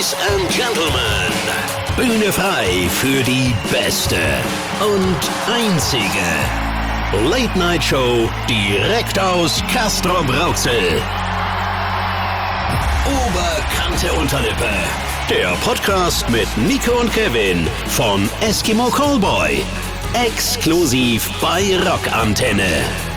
Ladies and Gentlemen, Bühne frei für die beste und einzige Late-Night-Show direkt aus Castrop-Rauxel. Oberkante Unterlippe. Der Podcast mit Nico und Kevin von Eskimo Callboy. Exklusiv bei Rockantenne.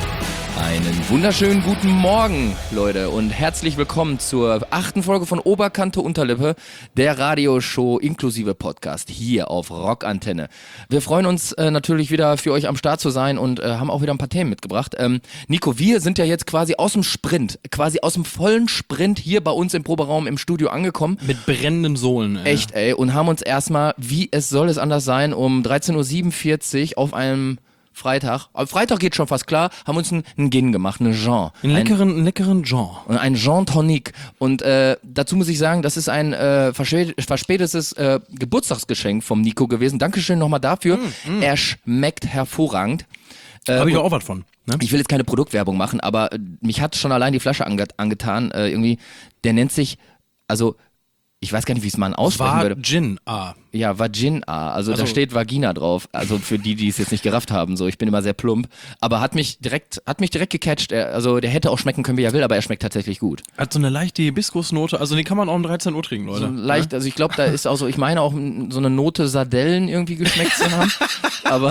Einen wunderschönen guten Morgen, Leute, und herzlich willkommen zur 8. Folge von Oberkante Unterlippe, der Radioshow inklusive Podcast hier auf Rockantenne. Wir freuen uns natürlich wieder für euch am Start zu sein und haben auch wieder ein paar Themen mitgebracht. Nico, wir sind ja jetzt quasi aus dem Sprint, quasi aus dem vollen Sprint hier bei uns im Proberaum im Studio angekommen. Mit brennenden Sohlen. Echt, ey, und haben uns erstmal, wie es soll es anders sein, um 13.47 Uhr auf einem Freitag, aber Freitag geht schon fast klar, haben uns einen Gin gemacht, einen Jean. Einen leckeren Jean. Ein Jean Tonic. Und dazu muss ich sagen, das ist ein verspätetes Geburtstagsgeschenk vom Nico gewesen. Dankeschön nochmal dafür. Er schmeckt hervorragend. Habe ich auch was von. Ne? Ich will jetzt keine Produktwerbung machen, aber mich hat schon allein die Flasche angetan. Irgendwie, der nennt sich, also ich weiß gar nicht, wie es man aussprechen würde. Vagina. Ja, Vagina. Also da steht Vagina drauf. Also für die es jetzt nicht gerafft haben. So, ich bin immer sehr plump. Aber hat mich direkt gecatcht. Also der hätte auch schmecken können, wie er will, aber er schmeckt tatsächlich gut. Hat so eine leichte Hibiskusnote. Also den kann man auch um 13 Uhr trinken, Leute. So leicht, also ich glaube, da ist auch so, ich meine auch so eine Note Sardellen irgendwie geschmeckt zu haben. Aber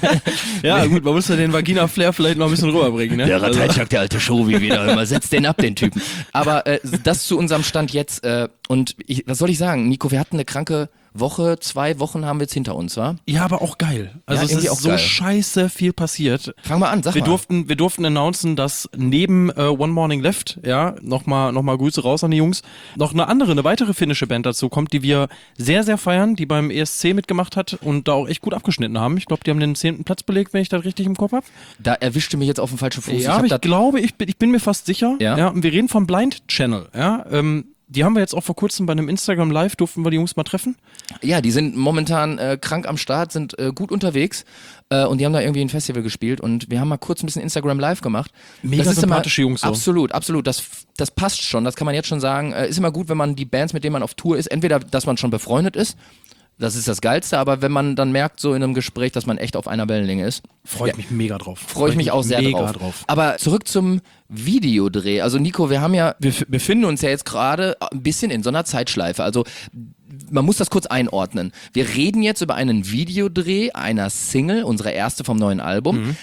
ja, gut, man muss ja den Vagina-Flair vielleicht noch ein bisschen rüberbringen, ne? Der Rateitschak, der alte Show, wie wieder immer. Setzt den ab, den Typen. Aber das zu unserem Stand jetzt. Und was soll ich sagen, Nico, wir hatten eine kranke Woche, 2 Wochen haben wir jetzt hinter uns, wa? Ja, aber auch geil. Also ja, es ist auch so geil. scheiße viel passiert. Fang mal an, sag mal. Wir durften announcen, dass neben One Morning Left, ja, nochmal Grüße raus an die Jungs, noch eine weitere finnische Band dazu kommt, die wir sehr, sehr feiern, die beim ESC mitgemacht hat und da auch echt gut abgeschnitten haben. Ich glaube, die haben den 10. Platz belegt, wenn ich das richtig im Kopf habe. Da erwischte mich jetzt auf den falschen Fuß. Ja, ich bin mir fast sicher. Ja? Und wir reden vom Blind Channel, ja. Die haben wir jetzt auch vor kurzem bei einem Instagram Live, durften wir die Jungs mal treffen. Ja, die sind momentan krank am Start, sind gut unterwegs und die haben da irgendwie ein Festival gespielt und wir haben mal kurz ein bisschen Instagram Live gemacht. Mega sympathische Jungs so. Absolut, das passt schon, das kann man jetzt schon sagen. Ist immer gut, wenn man die Bands, mit denen man auf Tour ist, entweder, dass man schon befreundet ist, das ist das Geilste, aber wenn man dann merkt, so in einem Gespräch, dass man echt auf einer Wellenlänge ist. Freue ich mich mega drauf. Freue ich mich auch sehr drauf. Aber zurück zum Videodreh. Also Nico, wir befinden uns ja jetzt gerade ein bisschen in so einer Zeitschleife. Also man muss das kurz einordnen. Wir reden jetzt über einen Videodreh einer Single, unsere erste vom neuen Album,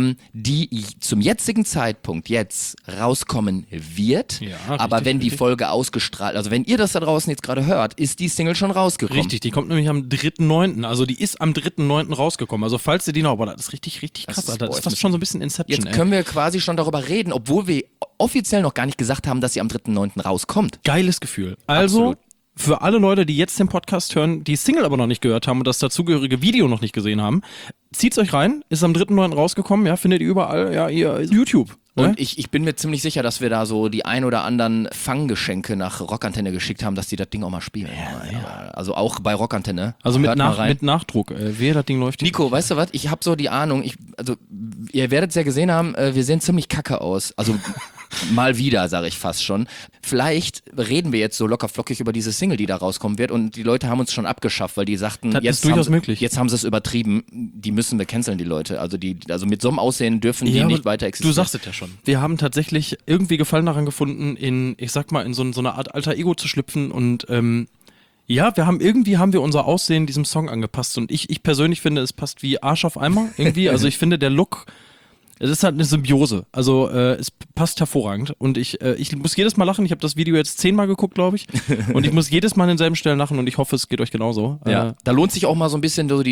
die zum jetzigen Zeitpunkt jetzt rauskommen wird. Ja, aber wenn die Folge ausgestrahlt, also wenn ihr das da draußen jetzt gerade hört, ist die Single schon rausgekommen. Richtig, die kommt nämlich am 3.9. Also die ist am 3.9. rausgekommen. Also falls ihr die noch, aber das ist richtig krass, Alter. Das ist fast schon so ein bisschen Inception, Jetzt können wir quasi schon darüber reden, obwohl wir offiziell noch gar nicht gesagt haben, dass sie am 3.9. rauskommt. Geiles Gefühl. Also absolut. Für alle Leute, die jetzt den Podcast hören, die Single aber noch nicht gehört haben und das dazugehörige Video noch nicht gesehen haben, zieht's euch rein, ist am 3.9. rausgekommen, ja, findet ihr überall, ja, YouTube. Ne? Und ich bin mir ziemlich sicher, dass wir da so die ein oder anderen Fanggeschenke nach Rockantenne geschickt haben, dass die das Ding auch mal spielen. Ja. Also auch bei Rockantenne. Also mit Nachdruck, wer das Ding läuft. Nico, weißt du was? Ich habe so die Ahnung, ihr werdet es ja gesehen haben, wir sehen ziemlich kacke aus. Also mal wieder, sage ich fast schon. Vielleicht reden wir jetzt so locker flockig über diese Single, die da rauskommen wird und die Leute haben uns schon abgeschafft, weil die sagten, das ist durchaus möglich. Jetzt haben sie es übertrieben, die müssen wir canceln, die Leute. Also mit so einem Aussehen dürfen die nicht weiter existieren. Du sagst es ja schon. Wir haben tatsächlich irgendwie Gefallen daran gefunden, in so eine Art alter Ego zu schlüpfen und ja, wir haben unser Aussehen diesem Song angepasst und ich persönlich finde, es passt wie Arsch auf Eimer irgendwie. Also ich finde, der Look, es ist halt eine Symbiose. Also es passt hervorragend und ich muss jedes Mal lachen. Ich habe das Video jetzt 10-mal geguckt, glaube ich. Und ich muss jedes Mal an denselben Stellen lachen und ich hoffe, es geht euch genauso. Ja, da lohnt sich auch mal so ein bisschen so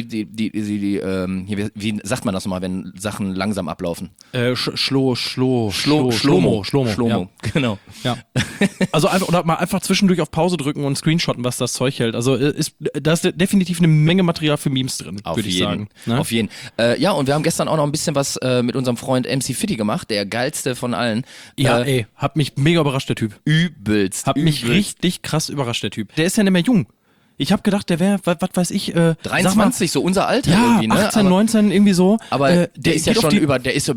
wie sagt man das nochmal, wenn Sachen langsam ablaufen? Schlomo. Ja. Genau. Ja. Also einfach zwischendurch auf Pause drücken und screenshotten, was das Zeug hält. Also da ist definitiv eine Menge Material für Memes drin, würde ich sagen. Ne? Auf jeden. Ja, und wir haben gestern auch noch ein bisschen was mit unserem Freund MC Fitti gemacht, der geilste von allen. Ja, hat mich mega überrascht, der Typ. Übelst. Mich richtig krass überrascht, der Typ. Der ist ja nicht mehr jung. Ich habe gedacht, der wäre, was weiß ich, 23, so unser Alter ja, irgendwie, ne? 18, 19, irgendwie so. Aber der ist ja schon über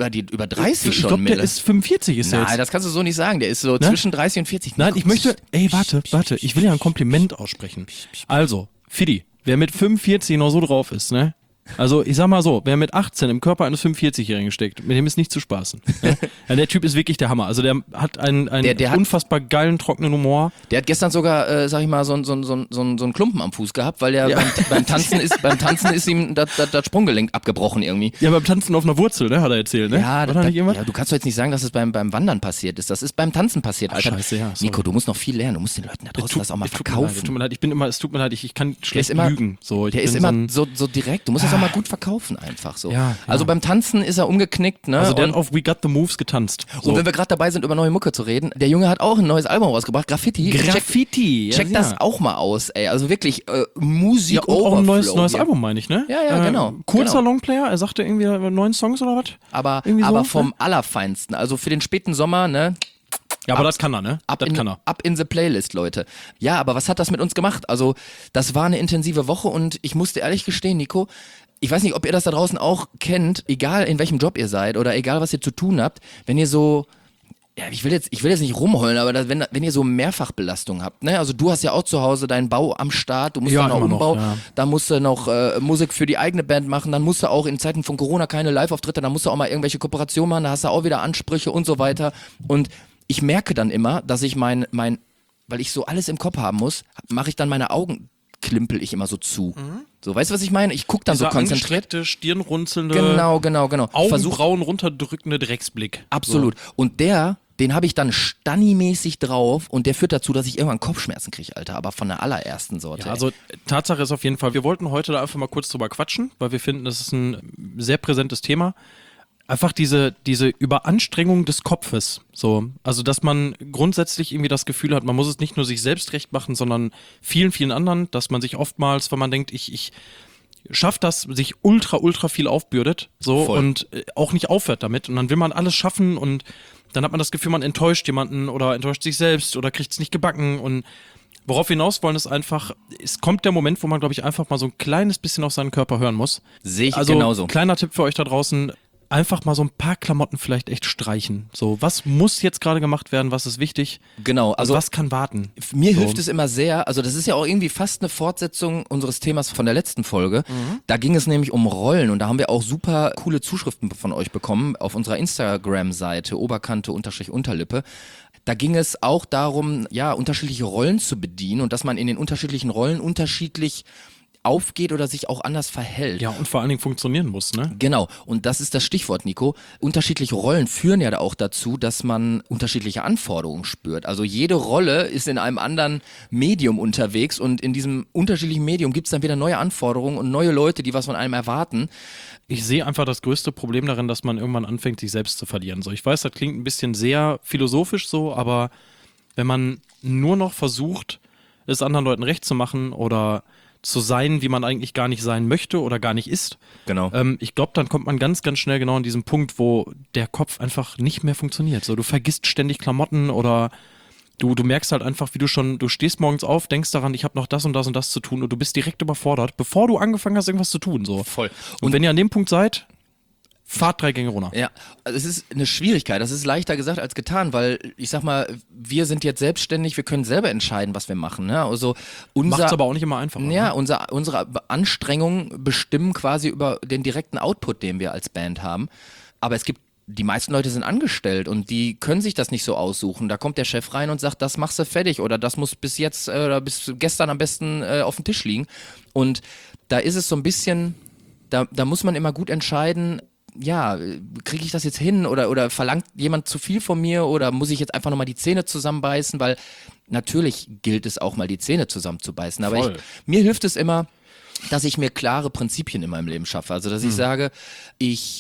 30 ich schon. glaube, der ist 45 ist er Nein, jetzt. das kannst du so nicht sagen. Der ist so zwischen 30 und 40. Nein, ich möchte, warte, ich will ja ein Kompliment aussprechen. Also, Fiddi, wer mit 45 noch so drauf ist, ne? Also, ich sag mal so, wer mit 18 im Körper eines 45-Jährigen steckt, mit dem ist nicht zu spaßen. Ja, der Typ ist wirklich der Hammer. Also, der hat einen unfassbar geilen, trockenen Humor. Der hat gestern sogar, sag ich mal, so einen Klumpen am Fuß gehabt, weil der beim Tanzen ist ihm das Sprunggelenk abgebrochen irgendwie. Ja, beim Tanzen auf einer Wurzel, ne, hat er erzählt, ne? Ja, du kannst doch jetzt nicht sagen, dass es beim Wandern passiert ist. Das ist beim Tanzen passiert, Alter. Scheiße, ja. Nico, du musst noch viel lernen. Du musst den Leuten da draußen das auch mal verkaufen. Tut mir leid, es tut mir leid, ich kann schlecht immer, lügen. So, der ist immer so direkt. Du musst das auch mal gut verkaufen einfach so. Ja, also beim Tanzen ist er umgeknickt, ne? Also der hat auf We Got the Moves getanzt. So. Und wenn wir gerade dabei sind, über neue Mucke zu reden, der Junge hat auch ein neues Album rausgebracht, Graffiti. Check das auch mal aus, ey. Also wirklich Musik, ja, und auch ein neues Album, meine ich, ne? Ja, genau. Kurzer Longplayer, er sagte irgendwie 9 Songs oder was? Aber vom Allerfeinsten. Also für den späten Sommer, ne? Ja, aber das kann er, ne? Ab in the Playlist, Leute. Ja, aber was hat das mit uns gemacht? Also, das war eine intensive Woche und ich musste ehrlich gestehen, Nico, ich weiß nicht, ob ihr das da draußen auch kennt, egal in welchem Job ihr seid oder egal was ihr zu tun habt, wenn ihr so, ja, ich will jetzt nicht rumheulen, aber wenn ihr so Mehrfachbelastung habt, ne? Also du hast ja auch zu Hause deinen Bau am Start, du musst dann noch Umbau, da musst du noch Musik für die eigene Band machen, dann musst du auch in Zeiten von Corona keine Live-Auftritte, dann musst du auch mal irgendwelche Kooperationen machen, da hast du auch wieder Ansprüche und so weiter. Und ich merke dann immer, dass ich weil ich so alles im Kopf haben muss, mache ich dann meine Augen, klimpel ich immer so zu. So, weißt du, was ich meine? Ich gucke dann so konzentriert. Stirnrunzelnde, genau. Augenbrauen runterdrückende Drecksblick. Absolut. So. Und den habe ich dann Stanni-mäßig drauf und der führt dazu, dass ich irgendwann Kopfschmerzen kriege, Alter, aber von der allerersten Sorte. Ja, also Tatsache ist auf jeden Fall, wir wollten heute da einfach mal kurz drüber quatschen, weil wir finden, das ist ein sehr präsentes Thema. Einfach diese Überanstrengung des Kopfes, so. Also, dass man grundsätzlich irgendwie das Gefühl hat, man muss es nicht nur sich selbst recht machen, sondern vielen, vielen anderen, dass man sich oftmals, wenn man denkt, ich schafft das, sich ultra viel aufbürdet, so. Voll. Und auch nicht aufhört damit. Und dann will man alles schaffen und dann hat man das Gefühl, man enttäuscht jemanden oder enttäuscht sich selbst oder kriegt es nicht gebacken. Und worauf wir hinaus wollen, ist einfach, es kommt der Moment, wo man, glaube ich, einfach mal so ein kleines bisschen auf seinen Körper hören muss. Sehe ich genauso. Kleiner Tipp für euch da draußen, einfach mal so ein paar Klamotten vielleicht echt streichen. So, was muss jetzt gerade gemacht werden, was ist wichtig? Genau. Also was kann warten? Mir hilft es immer sehr, also das ist ja auch irgendwie fast eine Fortsetzung unseres Themas von der letzten Folge. Da ging es nämlich um Rollen und da haben wir auch super coole Zuschriften von euch bekommen auf unserer Instagram-Seite, Oberkante_Unterlippe. Da ging es auch darum, ja, unterschiedliche Rollen zu bedienen und dass man in den unterschiedlichen Rollen unterschiedlich aufgeht oder sich auch anders verhält. Ja, und vor allen Dingen funktionieren muss, ne? Genau, und das ist das Stichwort, Nico. Unterschiedliche Rollen führen ja auch dazu, dass man unterschiedliche Anforderungen spürt. Also jede Rolle ist in einem anderen Medium unterwegs und in diesem unterschiedlichen Medium gibt es dann wieder neue Anforderungen und neue Leute, die was von einem erwarten. Ich sehe einfach das größte Problem darin, dass man irgendwann anfängt, sich selbst zu verlieren. So, ich weiß, das klingt ein bisschen sehr philosophisch so, aber wenn man nur noch versucht, es anderen Leuten recht zu machen oder zu sein, wie man eigentlich gar nicht sein möchte oder gar nicht ist. Genau. Ich glaube, dann kommt man ganz, ganz schnell genau an diesen Punkt, wo der Kopf einfach nicht mehr funktioniert. So, du vergisst ständig Klamotten oder du merkst halt einfach, wie du stehst morgens auf, denkst daran, ich habe noch das und das und das zu tun und du bist direkt überfordert, bevor du angefangen hast, irgendwas zu tun. So. Voll. Und wenn ihr an dem Punkt seid, fahrt 3 Gänge runter. Ja, also es ist eine Schwierigkeit. Das ist leichter gesagt als getan, weil ich sag mal, wir sind jetzt selbstständig, wir können selber entscheiden, was wir machen. Ne? Also macht's aber auch nicht immer einfacher. Ja, unsere Anstrengungen bestimmen quasi über den direkten Output, den wir als Band haben. Aber die meisten Leute sind angestellt und die können sich das nicht so aussuchen. Da kommt der Chef rein und sagt, das machst du fertig oder das muss bis jetzt oder bis gestern am besten auf dem Tisch liegen. Und da ist es so ein bisschen, da muss man immer gut entscheiden, ja, kriege ich das jetzt hin oder verlangt jemand zu viel von mir oder muss ich jetzt einfach nochmal die Zähne zusammenbeißen, weil natürlich gilt es auch mal die Zähne zusammenzubeißen, aber mir hilft es immer, dass ich mir klare Prinzipien in meinem Leben schaffe, also dass ich sage, ich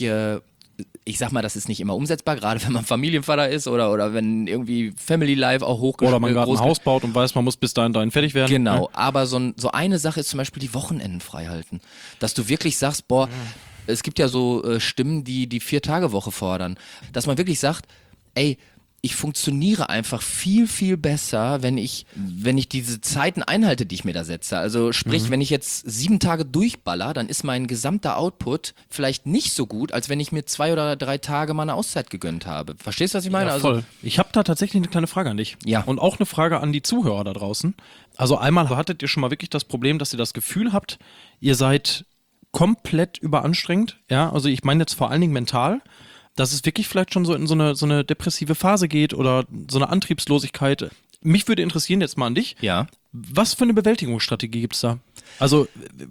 sag mal, das ist nicht immer umsetzbar, gerade wenn man Familienvater ist oder wenn irgendwie Family Life auch hochgeschrieben oder man gerade ein Haus baut und weiß, man muss bis dahin fertig werden. Genau, aber so eine Sache ist zum Beispiel die Wochenenden frei halten, dass du wirklich sagst, boah, es gibt ja so Stimmen, die 4-Tage-Woche fordern, dass man wirklich sagt, ey, ich funktioniere einfach viel, viel besser, wenn ich diese Zeiten einhalte, die ich mir da setze. Also sprich, wenn ich jetzt 7 Tage durchballer, dann ist mein gesamter Output vielleicht nicht so gut, als wenn ich mir 2 oder 3 Tage mal eine Auszeit gegönnt habe. Verstehst du, was ich meine? Ja, voll. Ich habe da tatsächlich eine kleine Frage an dich. Ja. Und auch eine Frage an die Zuhörer da draußen. Also einmal hattet ihr schon mal wirklich das Problem, dass ihr das Gefühl habt, ihr seid komplett überanstrengend. Ja, also ich meine jetzt vor allen Dingen mental, dass es wirklich vielleicht schon so in so eine depressive Phase geht oder so eine Antriebslosigkeit. Mich würde interessieren jetzt mal an dich. Ja. Was für eine Bewältigungsstrategie gibt es da? Also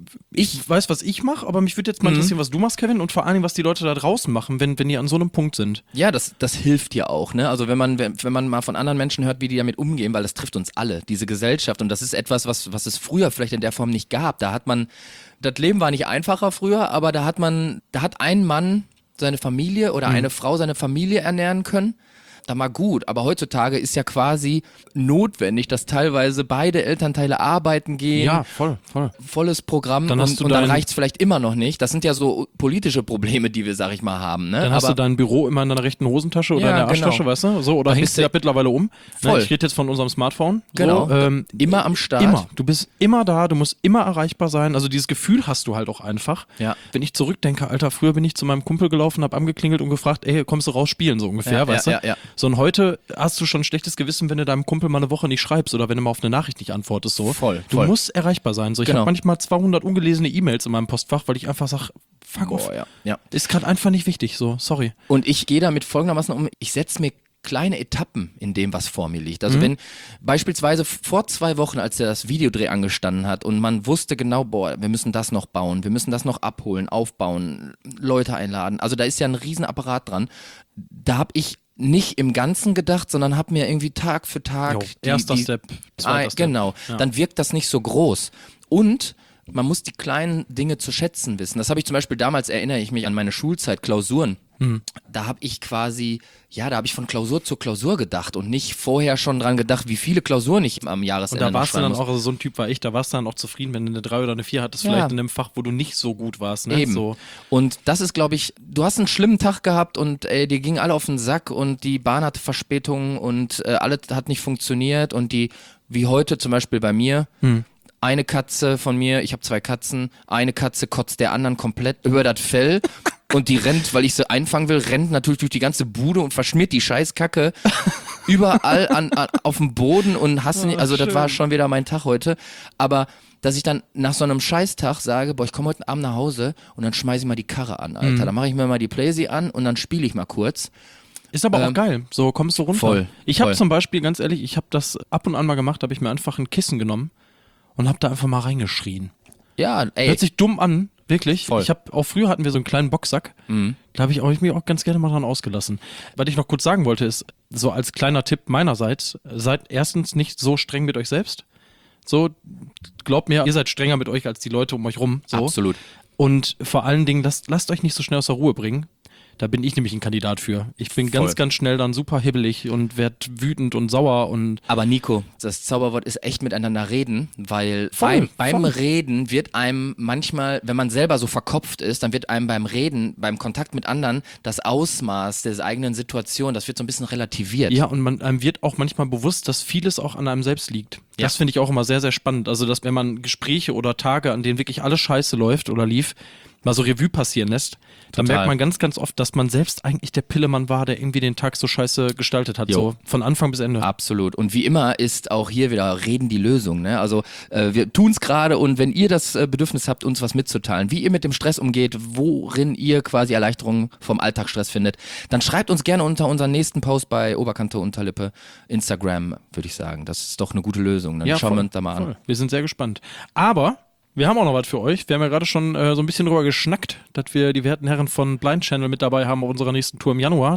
ich weiß, was ich mache, aber mich würde jetzt mal interessieren, was du machst, Kevin, und vor allen Dingen, was die Leute da draußen machen, wenn die an so einem Punkt sind. Ja, das hilft ja auch, ne? Also wenn man mal von anderen Menschen hört, wie die damit umgehen, weil das trifft uns alle, diese Gesellschaft, und das ist etwas, was es früher vielleicht in der Form nicht gab. Das Leben war nicht einfacher früher, aber da hat ein Mann seine Familie oder eine Frau seine Familie ernähren können. Da mal gut, aber heutzutage ist ja quasi notwendig, dass teilweise beide Elternteile arbeiten gehen. Ja, voll. Volles Programm dann und dann reicht es vielleicht immer noch nicht. Das sind ja so politische Probleme, die wir, sag ich mal, haben. Ne? Dann hast du dein Büro immer in deiner rechten Hosentasche oder in der Arschtasche, genau. Weißt du? So, oder hängst du ja mittlerweile um. Voll. Ich rede jetzt von unserem Smartphone. Genau. So, immer am Start. Immer. Du bist immer da, du musst immer erreichbar sein. Also dieses Gefühl hast du halt auch einfach. Ja. Wenn ich zurückdenke, Alter, früher bin ich zu meinem Kumpel gelaufen, hab angeklingelt und gefragt, ey, kommst du raus spielen, so ungefähr, weißt du? Ja. So, und heute hast du schon ein schlechtes Gewissen, wenn du deinem Kumpel mal eine Woche nicht schreibst oder wenn du mal auf eine Nachricht nicht antwortest. So. Voll. Du musst erreichbar sein. So, ich Genau. habe manchmal 200 ungelesene E-Mails in meinem Postfach, weil ich einfach sage, fuck off. Ja. Ist gerade einfach nicht wichtig, so, sorry. Und ich gehe damit folgendermaßen um, ich setze mir kleine Etappen in dem, was vor mir liegt. Also wenn beispielsweise vor 2 Wochen, als das Videodreh angestanden hat und man wusste genau, wir müssen das noch bauen, wir müssen das noch abholen, aufbauen, Leute einladen. Also da ist ja ein Riesenapparat dran. Da habe ich nicht im Ganzen gedacht, sondern habe mir irgendwie Tag für Tag erster Step, zweiter Step. Genau, Ja. Dann wirkt das nicht so groß. Und man muss die kleinen Dinge zu schätzen wissen. Das habe ich zum Beispiel damals, erinnere ich mich an meine Schulzeit, Klausuren. Da habe ich von Klausur zu Klausur gedacht und nicht vorher schon dran gedacht, wie viele Klausuren ich am Jahresende Und da warst du dann muss. auch, also so ein Typ war ich, da warst du dann auch zufrieden, wenn du eine 3 oder eine 4 hattest, vielleicht in einem Fach, wo du nicht so gut warst. Ne? Eben. So. Und das ist, glaube ich, du hast einen schlimmen Tag gehabt und dir gingen alle auf den Sack und die Bahn hatte Verspätungen und alles hat nicht funktioniert und wie heute zum Beispiel bei mir, eine Katze von mir, ich habe 2 Katzen, eine Katze kotzt der anderen komplett über das Fell und die rennt, weil ich sie einfangen will, rennt natürlich durch die ganze Bude und verschmiert die Scheißkacke überall auf dem Boden und hasse nicht, also das war schon wieder mein Tag heute, aber dass ich dann nach so einem Scheißtag sage, ich komme heute Abend nach Hause und dann schmeiße ich mal die Karre an, Alter, dann mache ich mir mal die Playsee an und dann spiele ich mal kurz. Ist aber auch geil, so kommst du runter. Voll. Ich habe zum Beispiel, ganz ehrlich, ich habe das ab und an mal gemacht, habe ich mir einfach ein Kissen genommen und habe da einfach mal reingeschrien. Ja, ey. Hört sich dumm an, wirklich. Voll. Früher hatten wir so einen kleinen Boxsack, da habe ich mich auch ganz gerne mal dran ausgelassen. Was ich noch kurz sagen wollte ist, so als kleiner Tipp meinerseits, seid erstens nicht so streng mit euch selbst. So, glaubt mir, ihr seid strenger mit euch als die Leute um euch rum. So. Absolut. Und vor allen Dingen, lasst euch nicht so schnell aus der Ruhe bringen. Da bin ich nämlich ein Kandidat für. Ich bin ganz, ganz schnell dann super hibbelig und werde wütend und sauer und... Aber Nico, das Zauberwort ist echt miteinander reden, weil beim Voll. Reden wird einem manchmal, wenn man selber so verkopft ist, dann wird einem beim Reden, beim Kontakt mit anderen, das Ausmaß der eigenen Situation, das wird so ein bisschen relativiert. Ja, und einem wird auch manchmal bewusst, dass vieles auch an einem selbst liegt. Das finde ich auch immer sehr, sehr spannend. Also, dass wenn man Gespräche oder Tage, an denen wirklich alles scheiße läuft oder lief, mal so Revue passieren lässt, dann merkt man ganz, ganz oft, dass man selbst eigentlich der Pillemann war, der irgendwie den Tag so scheiße gestaltet hat, so von Anfang bis Ende. Absolut. Und wie immer ist auch hier wieder Reden die Lösung. Ne? Also wir tun es gerade und wenn ihr das Bedürfnis habt, uns was mitzuteilen, wie ihr mit dem Stress umgeht, worin ihr quasi Erleichterung vom Alltagsstress findet, dann schreibt uns gerne unter unseren nächsten Post bei Oberkante Unterlippe, Instagram, würde ich sagen. Das ist doch eine gute Lösung. Dann schauen wir uns da mal an. Wir sind sehr gespannt. Aber wir haben auch noch was für euch. Wir haben ja gerade schon so ein bisschen drüber geschnackt, dass wir die werten Herren von Blind Channel mit dabei haben auf unserer nächsten Tour im Januar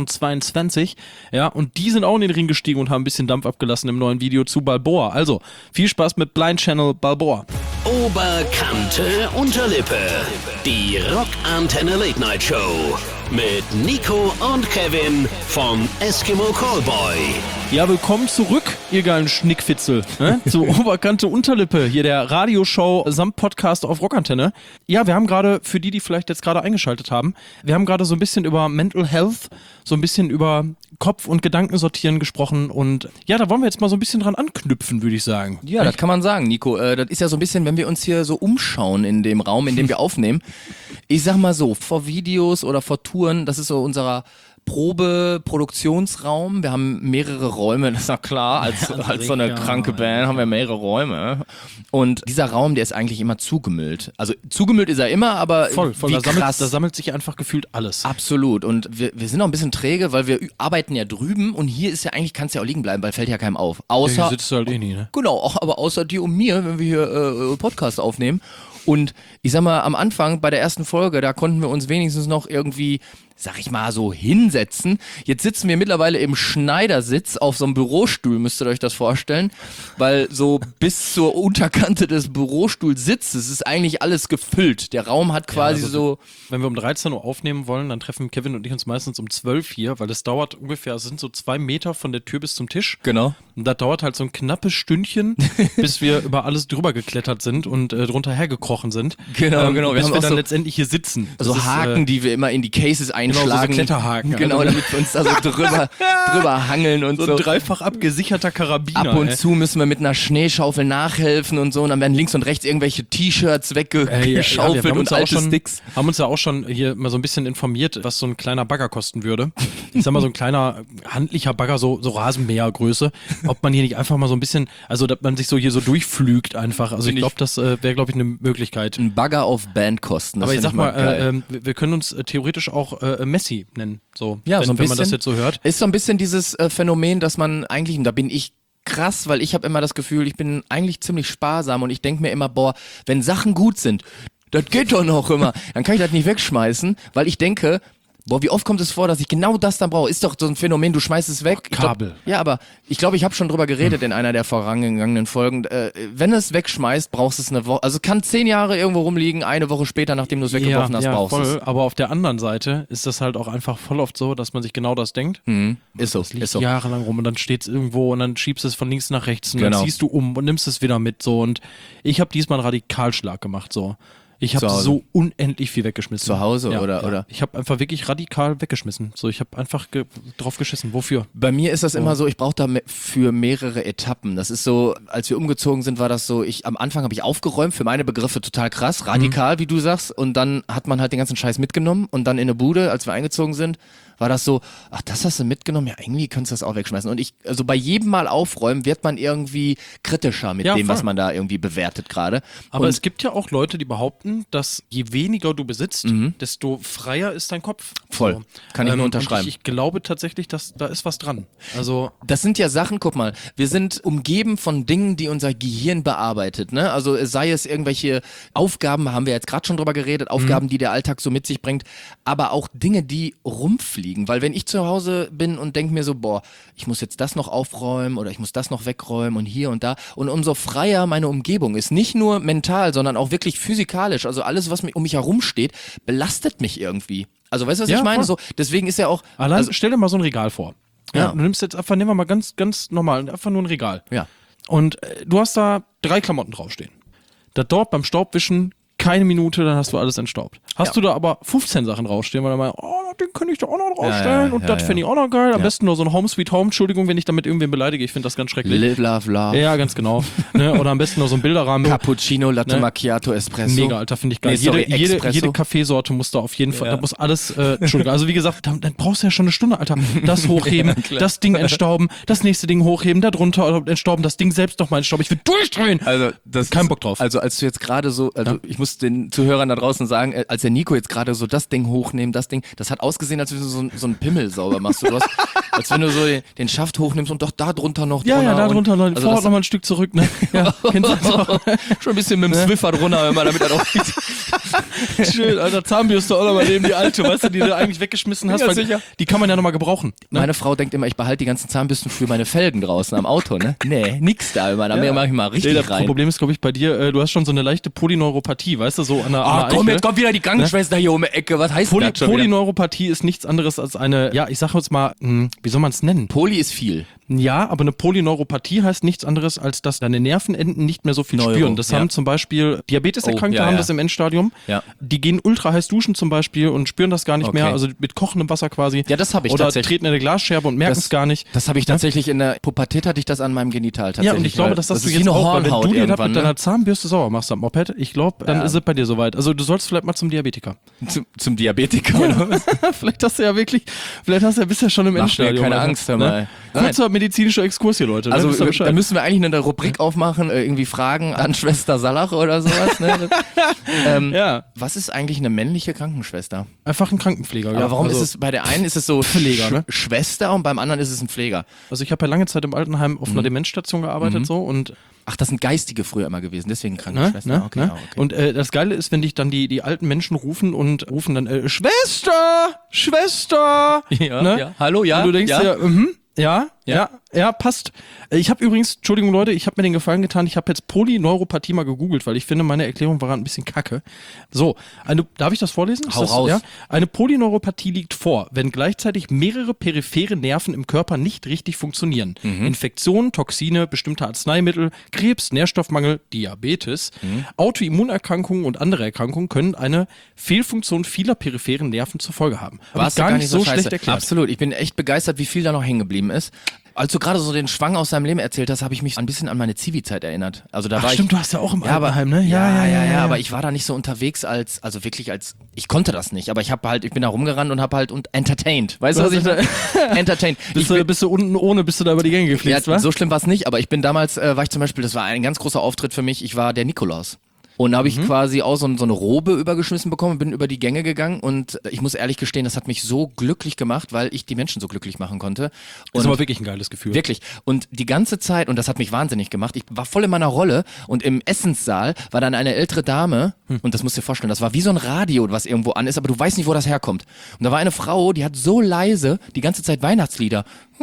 2022. Ja, und die sind auch in den Ring gestiegen und haben ein bisschen Dampf abgelassen im neuen Video zu Balboa. Also, viel Spaß mit Blind Channel Balboa. Oberkante Unterlippe. Die Rockantenne Late Night Show. mit Nico und Kevin von Eskimo Callboy. Ja, willkommen zurück, ihr geilen Schnickfitzel, ne? Zu Oberkante Unterlippe, hier der Radioshow samt Podcast auf Rockantenne. Ja, wir haben gerade, für die vielleicht jetzt gerade eingeschaltet haben, wir haben gerade so ein bisschen über Mental Health, so ein bisschen über Kopf- und Gedankensortieren gesprochen und ja, da wollen wir jetzt mal so ein bisschen dran anknüpfen, würde ich sagen. Ja, das kann man sagen, Nico. Das ist ja so ein bisschen, wenn wir uns hier so umschauen in dem Raum, in dem wir aufnehmen. Ich sag mal so, vor Videos oder vor Touren, das ist so unser Produktionsraum. Wir haben mehrere Räume, das ist ja klar, als so eine kranke Band haben wir mehrere Räume. Und dieser Raum, der ist eigentlich immer zugemüllt. Also zugemüllt ist er immer, aber voll. Wie Da sammelt sich einfach gefühlt alles. Absolut. Und wir sind auch ein bisschen träge, weil wir arbeiten ja drüben und hier ist ja eigentlich, kannst du ja auch liegen bleiben, weil fällt ja keinem auf. Außer, hier sitzt du halt nie, ne? Genau, aber außer dir und mir, wenn wir hier Podcast aufnehmen. Und ich sag mal, am Anfang bei der ersten Folge, da konnten wir uns wenigstens noch irgendwie, sag ich mal, so hinsetzen. Jetzt sitzen wir mittlerweile im Schneidersitz auf so einem Bürostuhl, müsst ihr euch das vorstellen. Weil so bis zur Unterkante des Bürostuhlsitzes ist eigentlich alles gefüllt. Der Raum hat quasi so... Wenn wir um 13 Uhr aufnehmen wollen, dann treffen Kevin und ich uns meistens um 12 hier, weil das dauert ungefähr, es sind so 2 Meter von der Tür bis zum Tisch. Genau. Und das dauert halt so ein knappes Stündchen, bis wir über alles drüber geklettert sind und drunter hergekrochen sind. Genau. Bis wir dann letztendlich hier sitzen. So Haken, die wir immer in die Cases einschlagen. Genau, so Kletterhaken. Genau, damit wir uns da so drüber hangeln und so. So ein dreifach abgesicherter Karabiner. Ab und zu müssen wir mit einer Schneeschaufel nachhelfen und so. Und dann werden links und rechts irgendwelche T-Shirts weggeschaufelt und alte Sticks. Haben uns ja auch schon hier mal so ein bisschen informiert, was so ein kleiner Bagger kosten würde. Ich sag mal, so ein kleiner handlicher Bagger, so Rasenmähergröße. Ob man hier nicht einfach mal so ein bisschen, also dass man sich so hier so durchflügt einfach. Also ich glaube, das wäre, glaube ich, eine Möglichkeit. Ein Bagger auf Bandkosten. Aber ich sag mal, wir können uns theoretisch auch Messi nennen. So, ja, wenn man das jetzt so hört. Ist so ein bisschen dieses Phänomen, dass man eigentlich, und da bin ich krass, weil ich habe immer das Gefühl, ich bin eigentlich ziemlich sparsam und ich denke mir immer, boah, wenn Sachen gut sind, das geht doch noch immer, dann kann ich das nicht wegschmeißen, weil ich denke, boah, wie oft kommt es vor, dass ich genau das dann brauche? Ist doch so ein Phänomen, du schmeißt es weg. Kabel. Ja, aber ich glaube, ich habe schon drüber geredet in einer der vorangegangenen Folgen. Wenn es wegschmeißt, brauchst du es eine Woche. Also kann 10 Jahre irgendwo rumliegen, eine Woche später, nachdem du es weggeworfen hast, brauchst du es. Aber auf der anderen Seite ist das halt auch einfach voll oft so, dass man sich genau das denkt. Ist so. Das liegt jahrelang rum und dann steht es irgendwo und dann schiebst du es von links nach rechts und dann ziehst du um und nimmst es wieder mit. So. Und ich habe diesmal einen Radikalschlag gemacht. So. Ich habe so unendlich viel weggeschmissen. Zu Hause ja, oder? Ich habe einfach wirklich radikal weggeschmissen. So, ich habe einfach drauf geschissen. Wofür? Bei mir ist das immer so, ich brauche da für mehrere Etappen. Das ist so, als wir umgezogen sind, war das so, am Anfang habe ich aufgeräumt, für meine Begriffe total krass, radikal, wie du sagst. Und dann hat man halt den ganzen Scheiß mitgenommen und dann in eine Bude, als wir eingezogen sind, war das so, ach, das hast du mitgenommen? Ja, irgendwie könntest du das auch wegschmeißen. Und also bei jedem Mal aufräumen wird man irgendwie kritischer mit dem, was man da irgendwie bewertet gerade. Aber es gibt ja auch Leute, die behaupten, dass je weniger du besitzt, desto freier ist dein Kopf. Voll. So. Kann ich nur unterschreiben. Ich glaube tatsächlich, dass da ist was dran. Also das sind ja Sachen, guck mal, wir sind umgeben von Dingen, die unser Gehirn bearbeitet, ne? Also sei es irgendwelche Aufgaben, haben wir jetzt gerade schon drüber geredet, Aufgaben, die der Alltag so mit sich bringt, aber auch Dinge, die rumfliegen. Weil wenn ich zu Hause bin und denke mir so, boah, ich muss jetzt das noch aufräumen oder ich muss das noch wegräumen und hier und da, und umso freier meine Umgebung ist, nicht nur mental, sondern auch wirklich physikalisch, also alles, was um mich herum steht, belastet mich irgendwie. Also weißt du, was ich meine? So, deswegen ist ja auch... Allein, stell dir mal so ein Regal vor. Ja. Du nimmst jetzt einfach, nehmen wir mal ganz, ganz normal, einfach nur ein Regal. Ja. Und du hast da 3 Klamotten draufstehen. Da dort beim Staubwischen keine Minute, dann hast du alles entstaubt. Hast du da aber 15 Sachen draufstehen, weil du meinst, oh, den könnte ich da auch noch draufstellen und das finde ich auch noch geil. Am besten nur so ein Home Sweet Home. Entschuldigung, wenn ich damit irgendwen beleidige, ich finde das ganz schrecklich. Live, love, love. Ja, ganz genau. Ne? Oder am besten nur so ein Bilderrahmen. Cappuccino, Latte Macchiato, Espresso. Mega, Alter, finde ich geil. Jede Kaffeesorte muss da auf jeden Fall, da muss alles, Entschuldigung, also wie gesagt, dann brauchst du ja schon eine Stunde, Alter. Das hochheben, das Ding entstauben, das nächste Ding hochheben, da drunter entstauben, das Ding selbst nochmal entstauben. Ich will durchdrehen. Also, das kein Bock drauf. Also, als du jetzt gerade so, ich muss den Zuhörern da draußen sagen, als der Nico jetzt gerade so das Ding hochnehmen, das hat ausgesehen, als wenn du so einen Pimmel sauber machst. Du hast, als wenn du so den Schaft hochnimmst und doch da drunter noch drunter. Ja, da drunter noch, also vorher noch mal ein Stück zurück, ne? Ja, kennst du das auch? Schon ein bisschen mit dem Swiffer drunter, wenn man damit auch Schön, Alter, Zahnbürste auch nochmal neben die alte, weißt du, die du eigentlich weggeschmissen hast, Ja, weil sicher. die kann man ja nochmal gebrauchen. Ne? Meine Frau denkt immer, ich behalte die ganzen Zahnbürsten für meine Felgen draußen am Auto, ne? Nee, nix da, Mann. Da mach ich mal richtig Das rein. Problem ist, glaube ich, bei dir, du hast schon so eine leichte Polyneuropathie, weißt du, so an der Komm, Eichel. jetzt kommt wieder die Krankenschwester hier um die Ecke. Was heißt das schon wieder? Polyneuropathie ist nichts anderes als eine, ja, ich sag jetzt mal, wie soll man es nennen? Poly ist viel. Ja, aber eine Polyneuropathie heißt nichts anderes, als dass deine Nervenenden nicht mehr so viel spüren. Das haben zum Beispiel Diabeteserkrankte haben das im Endstadium. Ja. Die gehen ultra heiß duschen zum Beispiel und spüren das gar nicht mehr, also mit kochendem Wasser quasi. Ja, das habe ich Oder tatsächlich. treten in eine Glasscherbe und merken es gar nicht. Das habe ich tatsächlich in der Pubertät, hatte ich das an meinem Genital tatsächlich. Ja, und ich glaube, dass das du jetzt auch, weil wenn du dir das mit deiner Zahnbürste sauber machst am Moped, ich glaube, dann ist es bei dir soweit. Also du sollst vielleicht mal zum Diabetiker. Zum Diabetiker, oder? Vielleicht hast du ja bist ja schon im Endstadium. Keine Angst, hör mal. Ne? Kurzer medizinischer Exkurs hier, Leute. Also da müssen wir eigentlich eine Rubrik aufmachen, irgendwie Fragen an Schwester Salach oder sowas. Ne? Ja. Was ist eigentlich eine männliche Krankenschwester? Einfach ein Krankenpfleger. Aber warum ist es, bei der einen ist es so Pfleger, ne? Schwester und beim anderen ist es ein Pfleger? Also ich habe ja lange Zeit im Altenheim auf einer Demenzstation gearbeitet so und Ach, das sind Geistige früher immer gewesen, deswegen Krankenschwester. Okay. Und das Geile ist, wenn dich dann die alten Menschen rufen dann Schwester! Ja, ne? ja. Hallo, ja. Und du denkst dir, ja, passt. Ich habe übrigens, Entschuldigung Leute, ich habe mir den Gefallen getan, ich habe jetzt Polyneuropathie mal gegoogelt, weil ich finde, meine Erklärung war ein bisschen kacke. So, darf ich das vorlesen? Hau raus. Ja? Eine Polyneuropathie liegt vor, wenn gleichzeitig mehrere periphere Nerven im Körper nicht richtig funktionieren. Infektionen, Toxine, bestimmte Arzneimittel, Krebs, Nährstoffmangel, Diabetes, Autoimmunerkrankungen und andere Erkrankungen können eine Fehlfunktion vieler peripheren Nerven zur Folge haben. War gar nicht so schlecht erklärt. Absolut, ich bin echt begeistert, wie viel da noch hängen geblieben ist. Als du gerade so den Schwang aus deinem Leben erzählt hast, habe ich mich ein bisschen an meine Zivi-Zeit erinnert. Also da war stimmt, ich, du hast ja auch im ja, Altenheim, ne? Ja, aber ich war da nicht so unterwegs ich konnte das nicht, aber ich bin da rumgerannt und habe halt entertained. Weißt du, was ich meine? Entertained. Bist du unten ohne, bist du da über die Gänge geflitzt, ja, wa? so schlimm war es nicht, aber ich bin damals, das war ein ganz großer Auftritt für mich, ich war der Nikolaus. Und da habe ich quasi auch so eine Robe übergeschmissen bekommen, bin über die Gänge gegangen und ich muss ehrlich gestehen, das hat mich so glücklich gemacht, weil ich die Menschen so glücklich machen konnte. Und das ist aber wirklich ein geiles Gefühl. Wirklich. Und die ganze Zeit, und das hat mich wahnsinnig gemacht, ich war voll in meiner Rolle und im Essenssaal war dann eine ältere Dame, und das musst du dir vorstellen, das war wie so ein Radio, was irgendwo an ist, aber du weißt nicht, wo das herkommt. Und da war eine Frau, die hat so leise die ganze Zeit Weihnachtslieder.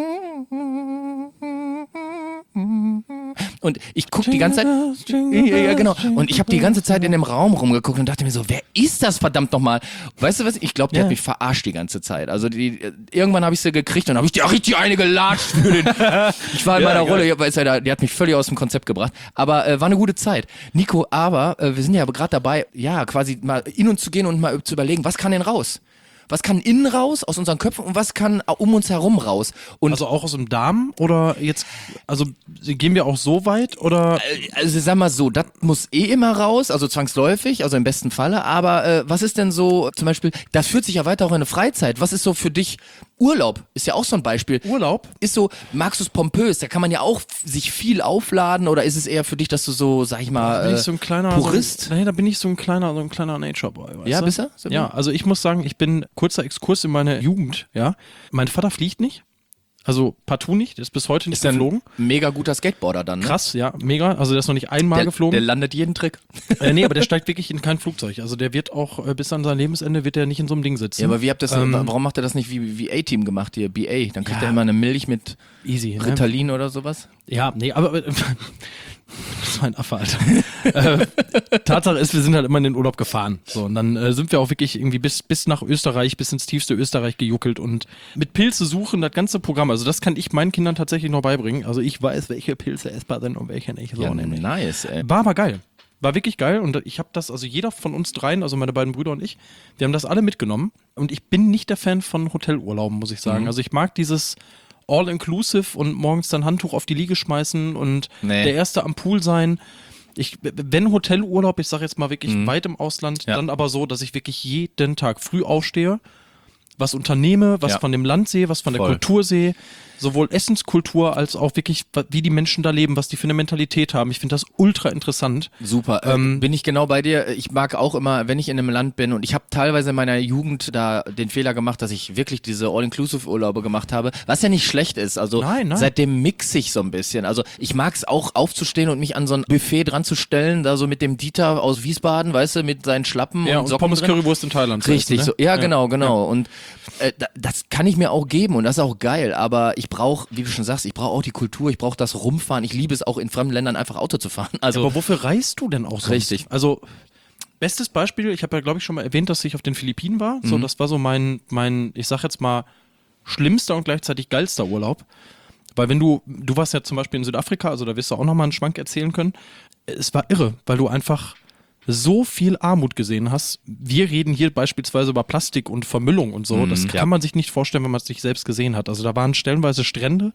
Und ich guck die ganze Zeit, ja, genau. Und ich habe die ganze Zeit in dem Raum rumgeguckt und dachte mir so, wer ist das verdammt nochmal? Weißt du was? Ich glaube, die hat mich verarscht die ganze Zeit. Also irgendwann habe ich sie gekriegt und habe ich die auch richtig eine gelatscht für den. Ich war in meiner Rolle, die hat mich völlig aus dem Konzept gebracht. Aber war eine gute Zeit. Nico, aber wir sind ja gerade dabei, ja, quasi mal in uns zu gehen und mal zu überlegen, was kann denn raus? Was kann innen raus, aus unseren Köpfen und was kann um uns herum raus? Und also auch aus dem Darm oder jetzt, also gehen wir auch so weit oder? Also sag mal so, das muss immer raus, also zwangsläufig, also im besten Falle, aber was ist denn so, zum Beispiel, das führt sich ja weiter auch in eine Freizeit, was ist so für dich Urlaub? Ist ja auch so ein Beispiel. Urlaub? Ist so, magst du es pompös, da kann man ja auch sich viel aufladen oder ist es eher für dich, dass du so, sag ich mal, bin ich so ein kleiner Purist? Nee, da bin ich so ein kleiner Nature-Boy. Ja, du? bist du? So ja, also ich muss sagen, ich bin, kurzer Exkurs in meine Jugend, ja. Mein Vater fliegt nicht. Also partout nicht, der ist bis heute nicht geflogen. Mega guter Skateboarder dann, ne? Krass, ja, mega. Also der ist noch nicht einmal geflogen. Der landet jeden Trick. Nee, aber der steigt wirklich in kein Flugzeug. Also der wird auch bis an sein Lebensende wird er nicht in so einem Ding sitzen. Ja, aber warum macht er das nicht wie A-Team gemacht hier, BA? Dann kriegt er immer eine Milch mit easy, Ritalin oder sowas. Ja, nee, aber das war ein Affe, Alter. Tatsache ist, wir sind halt immer in den Urlaub gefahren. So, und dann sind wir auch wirklich irgendwie bis nach Österreich, bis ins tiefste Österreich gejuckelt und mit Pilze suchen, das ganze Programm. Also das kann ich meinen Kindern tatsächlich noch beibringen. Also ich weiß, welche Pilze essbar sind und welche nicht. So ja, nice, ey. War aber geil. War wirklich geil und ich habe das, also jeder von uns dreien, also meine beiden Brüder und ich, wir haben das alle mitgenommen und ich bin nicht der Fan von Hotelurlauben, muss ich sagen. Also ich mag dieses All-Inclusive und morgens dann Handtuch auf die Liege schmeißen und der Erste am Pool sein. Wenn Hotelurlaub, ich sage jetzt mal wirklich weit im Ausland, dann aber so, dass ich wirklich jeden Tag früh aufstehe, was unternehme, was von dem Land sehe, was von der Kultur sehe. Sowohl Essenskultur als auch wirklich, wie die Menschen da leben, was die für eine Mentalität haben. Ich finde das ultra interessant. Super, bin ich genau bei dir. Ich mag auch immer, wenn ich in einem Land bin und ich habe teilweise in meiner Jugend da den Fehler gemacht, dass ich wirklich diese All-Inclusive-Urlaube gemacht habe, was ja nicht schlecht ist. Also nein. Seitdem mixe ich so ein bisschen. Also ich mag es auch aufzustehen und mich an so ein Buffet dran zu stellen, da so mit dem Dieter aus Wiesbaden, weißt du, mit seinen Schlappen und Socken Pommes drin. Currywurst in Thailand. Richtig, ne? so. Ja, genau. Und das kann ich mir auch geben und das ist auch geil, aber ich brauche, wie du schon sagst, ich brauche auch die Kultur, ich brauche das Rumfahren, ich liebe es auch in fremden Ländern einfach Auto zu fahren. Also, aber wofür reist du denn auch sonst? Richtig. Also, bestes Beispiel, ich habe ja glaube ich schon mal erwähnt, dass ich auf den Philippinen war, so das war so mein, ich sag jetzt mal, schlimmster und gleichzeitig geilster Urlaub. Weil wenn du warst ja zum Beispiel in Südafrika, also da wirst du auch nochmal einen Schwank erzählen können, es war irre, weil du einfach so viel Armut gesehen hast. Wir reden hier beispielsweise über Plastik und Vermüllung und so. Das kann man sich nicht vorstellen, wenn man es nicht selbst gesehen hat. Also da waren stellenweise Strände,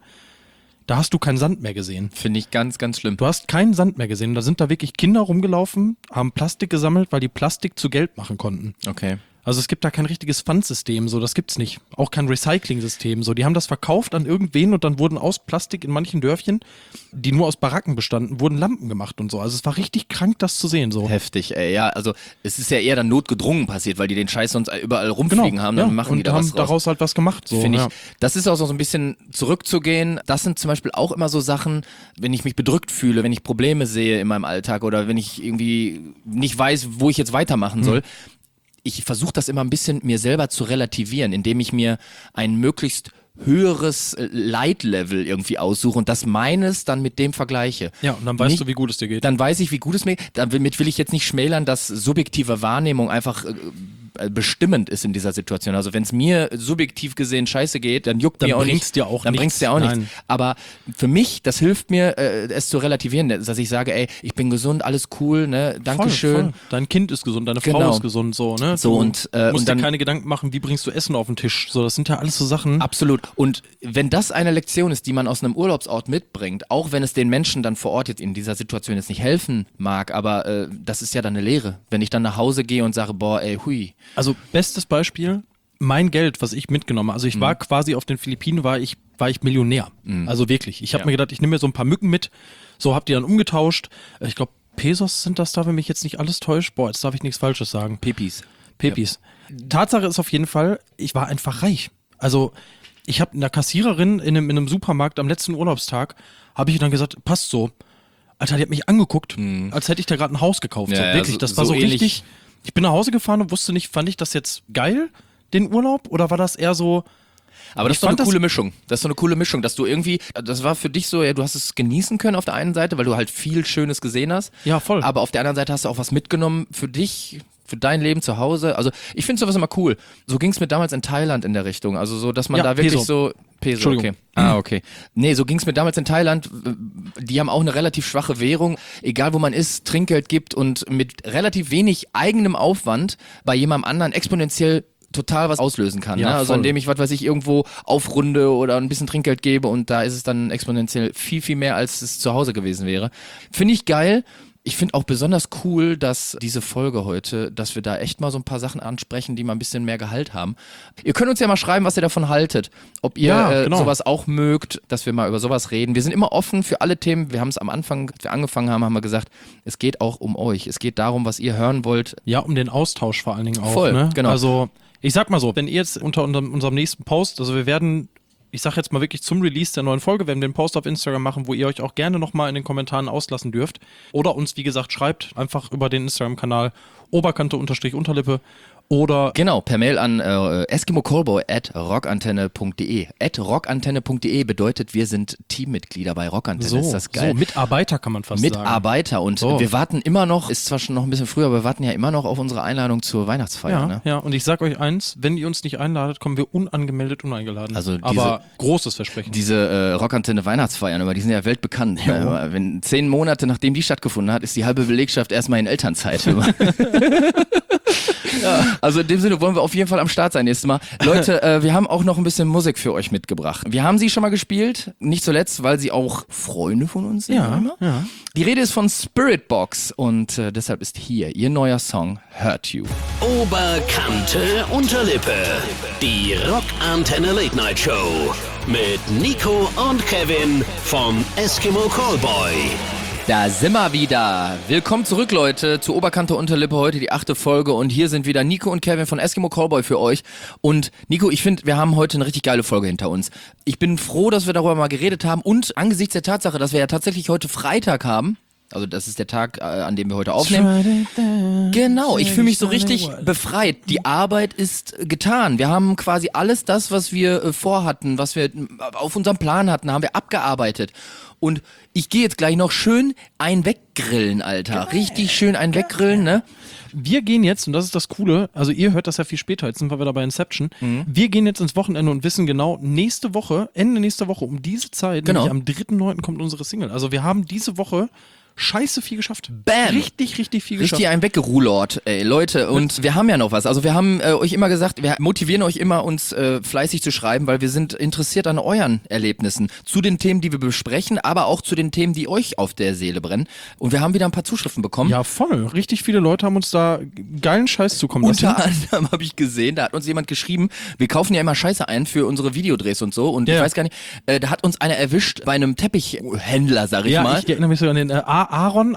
da hast du keinen Sand mehr gesehen. finde ich ganz, ganz schlimm. Du hast keinen Sand mehr gesehen. Da sind da wirklich Kinder rumgelaufen, haben Plastik gesammelt, weil die Plastik zu Geld machen konnten. Okay. Also es gibt da kein richtiges Pfandsystem, so das gibt's nicht. Auch kein Recycling-System, so die haben das verkauft an irgendwen und dann wurden aus Plastik in manchen Dörfchen, die nur aus Baracken bestanden, wurden Lampen gemacht und so. Also es war richtig krank, das zu sehen, so. Heftig, ey. Ja, also es ist ja eher dann notgedrungen passiert, weil die den Scheiß sonst überall rumfliegen haben, dann machen die da was und haben daraus halt was gemacht, so. Finde ich. Das ist auch so ein bisschen zurückzugehen. Das sind zum Beispiel auch immer so Sachen, wenn ich mich bedrückt fühle, wenn ich Probleme sehe in meinem Alltag oder wenn ich irgendwie nicht weiß, wo ich jetzt weitermachen soll. Ich versuche das immer ein bisschen mir selber zu relativieren, indem ich mir ein möglichst höheres Leitlevel irgendwie aussuche und das meines dann mit dem vergleiche. Ja, und dann weißt du, wie gut es dir geht. Dann weiß ich, wie gut es mir geht. Damit will ich jetzt nicht schmälern, dass subjektive Wahrnehmung einfach bestimmend ist in dieser Situation. Also wenn es mir subjektiv gesehen scheiße geht, dann juckt mir auch nichts. Dann bringt's dir auch nichts. Aber für mich, das hilft mir, es zu relativieren, dass ich sage, ey, ich bin gesund, alles cool, ne, Dankeschön. Voll. Dein Kind ist gesund, deine Frau ist gesund, so, ne? So, du musst dir keine Gedanken machen, wie bringst du Essen auf den Tisch. So, das sind ja alles so Sachen. Absolut. Und wenn das eine Lektion ist, die man aus einem Urlaubsort mitbringt, auch wenn es den Menschen dann vor Ort jetzt in dieser Situation jetzt nicht helfen mag, aber das ist ja dann eine Lehre. Wenn ich dann nach Hause gehe und sage, boah, ey, hui. Also bestes Beispiel, mein Geld, was ich mitgenommen habe. Also ich war quasi auf den Philippinen, war ich Millionär. Also wirklich. Ich habe mir gedacht, ich nehme mir so ein paar Mücken mit, so hab die dann umgetauscht. Ich glaube, Pesos sind das da, wenn mich jetzt nicht alles täuscht. Boah, jetzt darf ich nichts Falsches sagen. Pepis. Ja. Tatsache ist auf jeden Fall, ich war einfach reich. Also ich habe einer Kassiererin in einem Supermarkt am letzten Urlaubstag, habe ich dann gesagt, passt so. Alter, die hat mich angeguckt, als hätte ich da gerade ein Haus gekauft. Ja, so, wirklich, das war so richtig. Ich bin nach Hause gefahren und wusste nicht, fand ich das jetzt geil, den Urlaub, oder war das eher so... Aber das ist doch eine coole Mischung. Das ist so eine coole Mischung, dass du irgendwie, das war für dich so, ja, du hast es genießen können auf der einen Seite, weil du halt viel Schönes gesehen hast. Ja, voll. Aber auf der anderen Seite hast du auch was mitgenommen für dich, für dein Leben zu Hause. Also ich finde sowas immer cool. So ging es mir damals in Thailand in der Richtung. Also so, dass man da wirklich Peso. Peso, okay. Okay. Nee, so ging es mir damals in Thailand. Die haben auch eine relativ schwache Währung. Egal wo man ist, Trinkgeld gibt und mit relativ wenig eigenem Aufwand bei jemandem anderen exponentiell total was auslösen kann. Ja, ne? Also voll. indem ich, was weiß ich, irgendwo aufrunde oder ein bisschen Trinkgeld gebe und da ist es dann exponentiell viel, viel mehr, als es zu Hause gewesen wäre. Finde ich geil. Ich finde auch besonders cool, dass diese Folge heute, dass wir da echt mal so ein paar Sachen ansprechen, die mal ein bisschen mehr Gehalt haben. Ihr könnt uns ja mal schreiben, was ihr davon haltet. Ob ihr sowas auch mögt, dass wir mal über sowas reden. Wir sind immer offen für alle Themen. Wir haben es am Anfang, als wir angefangen haben, haben wir gesagt, es geht auch um euch. Es geht darum, was ihr hören wollt. Ja, um den Austausch vor allen Dingen auch. Voll, ne? genau. Also ich sag mal so, wenn ihr jetzt unter unserem nächsten Post, also wir werden, ich sag jetzt mal wirklich zum Release der neuen Folge, werden wir einen Post auf Instagram machen, wo ihr euch auch gerne nochmal in den Kommentaren auslassen dürft. Oder uns, wie gesagt, schreibt einfach über den Instagram-Kanal Oberkante_Unterlippe oder genau, per Mail an eskimocallboy@rockantenne.de. @rockantenne.de bedeutet, wir sind Teammitglieder bei Rockantenne. Ist das geil? So, Mitarbeiter kann man fast sagen. Mitarbeiter und wir warten immer noch, ist zwar schon noch ein bisschen früher, aber wir warten ja immer noch auf unsere Einladung zur Weihnachtsfeier. Ja, ne? ja, und ich sag euch eins, wenn ihr uns nicht einladet, kommen wir unangemeldet uneingeladen. Also aber großes Versprechen. Diese Rockantenne Weihnachtsfeiern, aber die sind ja weltbekannt. Ne? Wenn 10 Monate nachdem die stattgefunden hat, ist die halbe Belegschaft erstmal in Elternzeit. Also in dem Sinne wollen wir auf jeden Fall am Start sein nächstes Mal. Leute, wir haben auch noch ein bisschen Musik für euch mitgebracht. Wir haben sie schon mal gespielt, nicht zuletzt, weil sie auch Freunde von uns sind. Ja. Die Rede ist von Spiritbox und deshalb ist hier ihr neuer Song Hurt You. Oberkante Unterlippe. Die Rockantenne Late Night Show. Mit Nico und Kevin vom Eskimo Callboy. Da sind wir wieder. Willkommen zurück, Leute, zu Oberkante Unterlippe, heute die 8. Folge und hier sind wieder Nico und Kevin von Eskimo Callboy für euch. Und Nico, ich finde, wir haben heute eine richtig geile Folge hinter uns. Ich bin froh, dass wir darüber mal geredet haben und angesichts der Tatsache, dass wir ja tatsächlich heute Freitag haben, also das ist der Tag, an dem wir heute aufnehmen. Genau, ich fühle mich so richtig befreit. Die Arbeit ist getan. Wir haben quasi alles das, was wir vorhatten, was wir auf unserem Plan hatten, haben wir abgearbeitet. Und ich gehe jetzt gleich noch schön einen weggrillen, Alter. Richtig schön einen weggrillen, ne? Wir gehen jetzt, und das ist das Coole, also ihr hört das ja viel später, jetzt sind wir wieder bei Inception. Wir gehen jetzt ins Wochenende und wissen genau, Ende nächster Woche um diese Zeit, nämlich am 3.9. kommt unsere Single. Also wir haben diese Woche scheiße viel geschafft. Bam! Richtig viel geschafft. Richtig ein weggerulort, ey, Leute. Und wir haben ja noch was. Also wir haben euch immer gesagt, wir motivieren euch immer, uns fleißig zu schreiben, weil wir sind interessiert an euren Erlebnissen. Zu den Themen, die wir besprechen, aber auch zu den Themen, die euch auf der Seele brennen. Und wir haben wieder ein paar Zuschriften bekommen. Ja, voll. Richtig viele Leute haben uns da geilen Scheiß zukommen lassen. Unter anderem habe ich gesehen, da hat uns jemand geschrieben, wir kaufen ja immer Scheiße ein für unsere Videodrehs und so. Und ich weiß gar nicht, da hat uns einer erwischt bei einem Teppichhändler, sag ich mal. Ich erinnere mich sogar an den Aaron.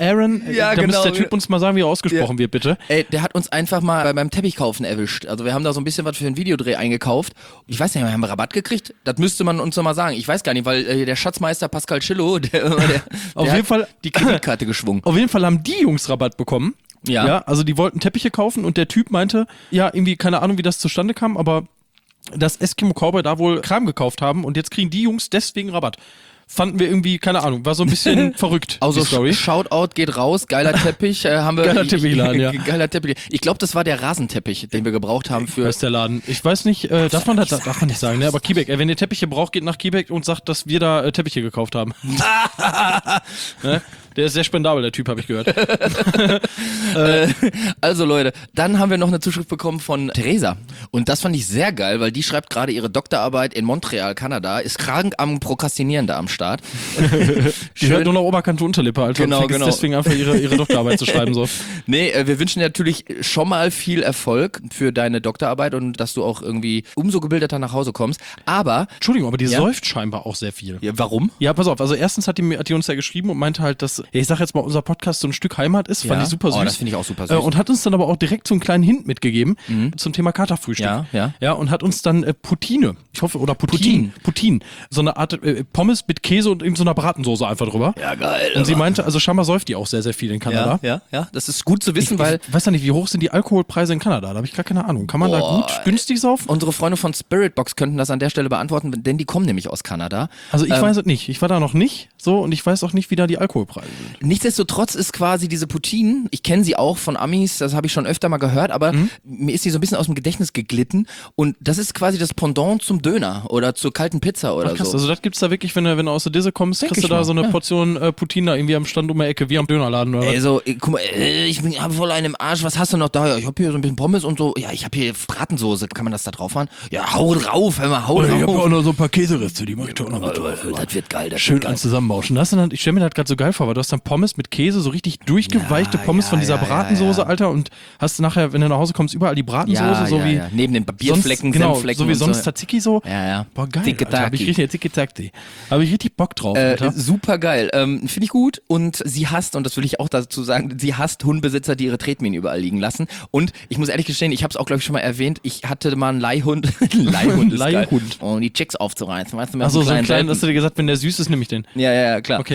Ja, da genau. müsste der Typ uns mal sagen, wie er ausgesprochen wird, bitte. Ey, der hat uns einfach mal beim Teppichkaufen erwischt. Also wir haben da so ein bisschen was für einen Videodreh eingekauft. Ich weiß nicht, haben wir Rabatt gekriegt? Das müsste man uns noch mal sagen. Ich weiß gar nicht, weil der Schatzmeister Pascal Chillo, der auf jeden Fall die Kreditkarte geschwungen. Auf jeden Fall haben die Jungs Rabatt bekommen. Ja, also die wollten Teppiche kaufen und der Typ meinte, ja, irgendwie keine Ahnung, wie das zustande kam, aber dass Eskimo Callboy da wohl Kram gekauft haben und jetzt kriegen die Jungs deswegen Rabatt. Fanden wir irgendwie, keine Ahnung, war so ein bisschen verrückt. Also Shoutout geht raus, geiler Teppich. Geiler Teppichladen, ja. Geiler Teppich. Ich glaube, das war der Rasenteppich, den wir gebraucht haben für... Was ist der Laden? Ich weiß nicht, darf man nicht sagen, ne? Aber Kiebeck, wenn ihr Teppiche braucht, geht nach Kiebeck und sagt, dass wir da Teppiche gekauft haben. Ne? Der ist sehr spendabel, der Typ, habe ich gehört. Also Leute, dann haben wir noch eine Zuschrift bekommen von Theresa. Und das fand ich sehr geil, weil die schreibt gerade ihre Doktorarbeit in Montreal, Kanada, ist krank am Prokrastinieren da am Start. Die hört nur noch Oberkante Unterlippe, Alter. Genau. Deswegen einfach ihre Doktorarbeit zu schreiben. So. Nee, wir wünschen dir natürlich schon mal viel Erfolg für deine Doktorarbeit und dass du auch irgendwie umso gebildeter nach Hause kommst. Aber... Entschuldigung, aber die säuft scheinbar auch sehr viel. Ja, warum? Ja, pass auf, also erstens hat die uns ja geschrieben und meinte halt, dass, ich sag jetzt mal, unser Podcast so ein Stück Heimat ist, fand ich super süß. Oh, das finde ich auch super süß. Und hat uns dann aber auch direkt so einen kleinen Hint mitgegeben zum Thema Katerfrühstück. Ja, und hat uns dann Poutine, ich hoffe, oder Poutine, so eine Art Pommes mit Käse und eben so einer Bratensoße einfach drüber. Ja, geil. Und sie meinte, also scheinbar säuft die auch sehr, sehr viel in Kanada. Ja, das ist gut zu wissen, weil... Ich weiß ja nicht, wie hoch sind die Alkoholpreise in Kanada? Da habe ich gar keine Ahnung. Kann man da gut günstig saufen? Unsere Freunde von Spiritbox könnten das an der Stelle beantworten, denn die kommen nämlich aus Kanada. Also ich weiß es nicht. Ich war da noch nicht so und ich weiß auch nicht, wie da die Alkoholpreise sind. Nichtsdestotrotz ist quasi diese Poutine, ich kenne sie auch von Amis, das habe ich schon öfter mal gehört, aber mir ist sie so ein bisschen aus dem Gedächtnis geglitten und das ist quasi das Pendant zum Döner oder zur kalten Pizza oder krass, so. Also das gibt's da wirklich, wenn du aus der Disse kommst, kriegst du da so eine Portion Poutine da irgendwie am Stand um die Ecke, wie am Dönerladen oder was? Also, guck mal, ich bin voll einen im Arsch, was hast du noch da? Ja, ich hab hier so ein bisschen Pommes und so, ja, ich hab hier Bratensoße, kann man das da drauf machen? Ja, hau drauf, hör mal, hau drauf. Ich hab auch noch so ein paar Käsereste, die mach ich doch noch mit drauf. Das wird geil, das schön wird geil. an zusammenbauschen. Ich stell mir das gerade so geil vor, weil du hast dann Pommes mit Käse, so richtig durchgeweichte Pommes von dieser Bratensoße, Alter, und hast nachher, wenn du nach Hause kommst, überall die Bratensoße, so wie... Neben den Bierflecken, sonst, Senfflecken so wie sonst so. Tzatziki so. Ja. Boah, geil, Alter, hab ich richtig Bock drauf, Alter. Super geil. Finde ich gut. Und sie hasst, und das will ich auch dazu sagen, sie hasst Hundebesitzer, die ihre Tretminen überall liegen lassen. Und ich muss ehrlich gestehen, ich habe es auch, glaube ich, schon mal erwähnt, ich hatte mal einen Leihhund. Leihhund. Um die Chicks aufzureißen. Weißt du, Achso, so einen kleinen, hast du dir gesagt, wenn der süß ist, nehme ich den. Ja, klar. Okay.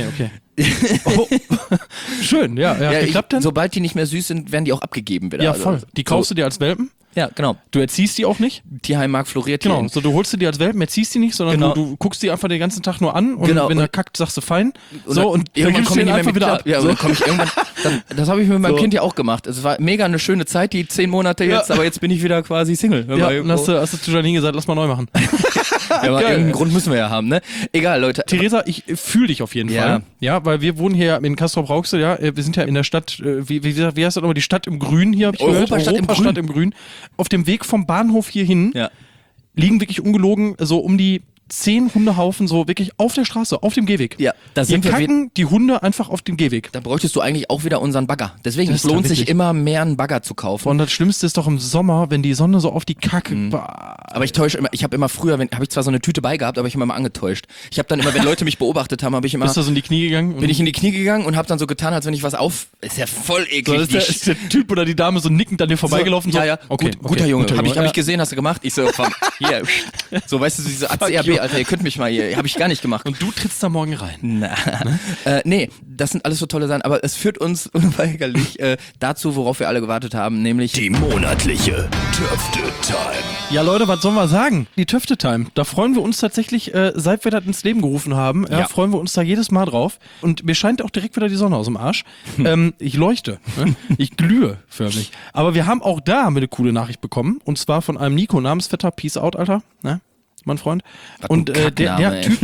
Oh. Schön, ja. Geklappt denn? Sobald die nicht mehr süß sind, werden die auch abgegeben wieder. Ja, voll. Die kaufst du dir als Welpen? Ja, genau. Du erziehst die auch nicht. Tierheimmarkt floriert hier. Genau, so du holst die als Welpen, erziehst die nicht, sondern du guckst die einfach den ganzen Tag nur an und wenn er kackt, sagst du fein. Und irgendwann komme ich nicht mehr mit wieder klar. ab. Ja, So. dann komm ich irgendwann, das habe ich mit meinem Kind ja auch gemacht. Es war mega eine schöne Zeit, die 10 Monate jetzt, aber jetzt bin ich wieder quasi Single. Ja, und hast du zu Janine gesagt, lass mal neu machen. Ja, aber irgendeinen Grund müssen wir ja haben, ne? Egal, Leute. Theresa, ich fühle dich auf jeden Fall. Ja, weil wir wohnen hier in Castrop-Rauxel, ja. Wir sind ja in der Stadt, wie heißt das nochmal, die Stadt im Grün hier, hab ich gehört. Europastadt im Grün. Auf dem Weg vom Bahnhof hierhin liegen wirklich ungelogen so um die 10 Hundehaufen so wirklich auf der Straße, auf dem Gehweg. Ja, da sind wir kacken die Hunde einfach auf dem Gehweg. Da bräuchtest du eigentlich auch wieder unseren Bagger. Deswegen, es lohnt sich immer mehr einen Bagger zu kaufen. Und das Schlimmste ist doch im Sommer, wenn die Sonne so auf die Kacke... Aber ich täusche immer, ich habe immer früher, habe ich zwar so eine Tüte bei gehabt, aber ich habe immer angetäuscht. Ich habe dann immer, wenn Leute mich beobachtet haben, habe ich immer... Bist du so in die Knie gegangen? Bin ich in die Knie gegangen und habe dann so getan, als wenn ich was ist ja voll eklig. So, ist der Typ oder die Dame so nickend an dir vorbeigelaufen? So, ja. Okay, guter Junge. Hab ich gesehen, hast du gemacht? Ich so, hier. So, weißt du, diese ACRB, Alter, ihr könnt mich mal hier. Habe ich gar nicht gemacht. Und du trittst da morgen rein. Na. Nee, das sind alles so tolle Sachen, aber es führt uns unweigerlich dazu, worauf wir alle gewartet haben, nämlich die monatliche Töfte-Time. Ja, Leute, was sollen wir sagen? Die Töfte-Time. Da freuen wir uns tatsächlich, seit wir das ins Leben gerufen haben, freuen wir uns da jedes Mal drauf. Und mir scheint auch direkt wieder die Sonne aus dem Arsch. Ich leuchte. Ne? Ich glühe förmlich. Aber wir haben auch da eine coole Nachricht bekommen. Und zwar von einem Nico, Namensvetter. Peace out, Alter. Ne? Mein Freund. Und der Typ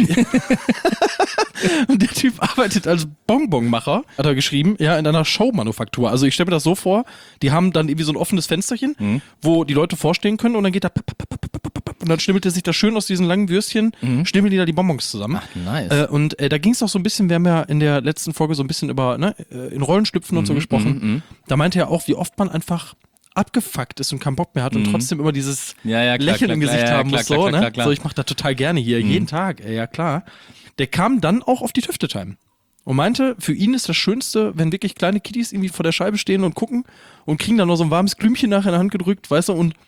und der Typ arbeitet als Bonbonmacher, hat er geschrieben, in einer Showmanufaktur. Also ich stelle mir das so vor, die haben dann irgendwie so ein offenes Fensterchen, wo die Leute vorstehen können und dann geht da und dann schnibbelt er sich das schön aus diesen langen Würstchen, schnibbeln die da die Bonbons zusammen. Ach, nice. Und da ging es auch so ein bisschen, wir haben ja in der letzten Folge so ein bisschen über in Rollen schlüpfen und so gesprochen. Da meinte er auch, wie oft man einfach abgefuckt ist und keinen Bock mehr hat und trotzdem immer dieses Lächeln im Gesicht haben muss. So, ich mache das total gerne hier, jeden Tag, ja klar. Der kam dann auch auf die Töfte-Time und meinte, für ihn ist das Schönste, wenn wirklich kleine Kiddies irgendwie vor der Scheibe stehen und gucken und kriegen dann noch so ein warmes Glümchen nachher in der Hand gedrückt, weißt du, und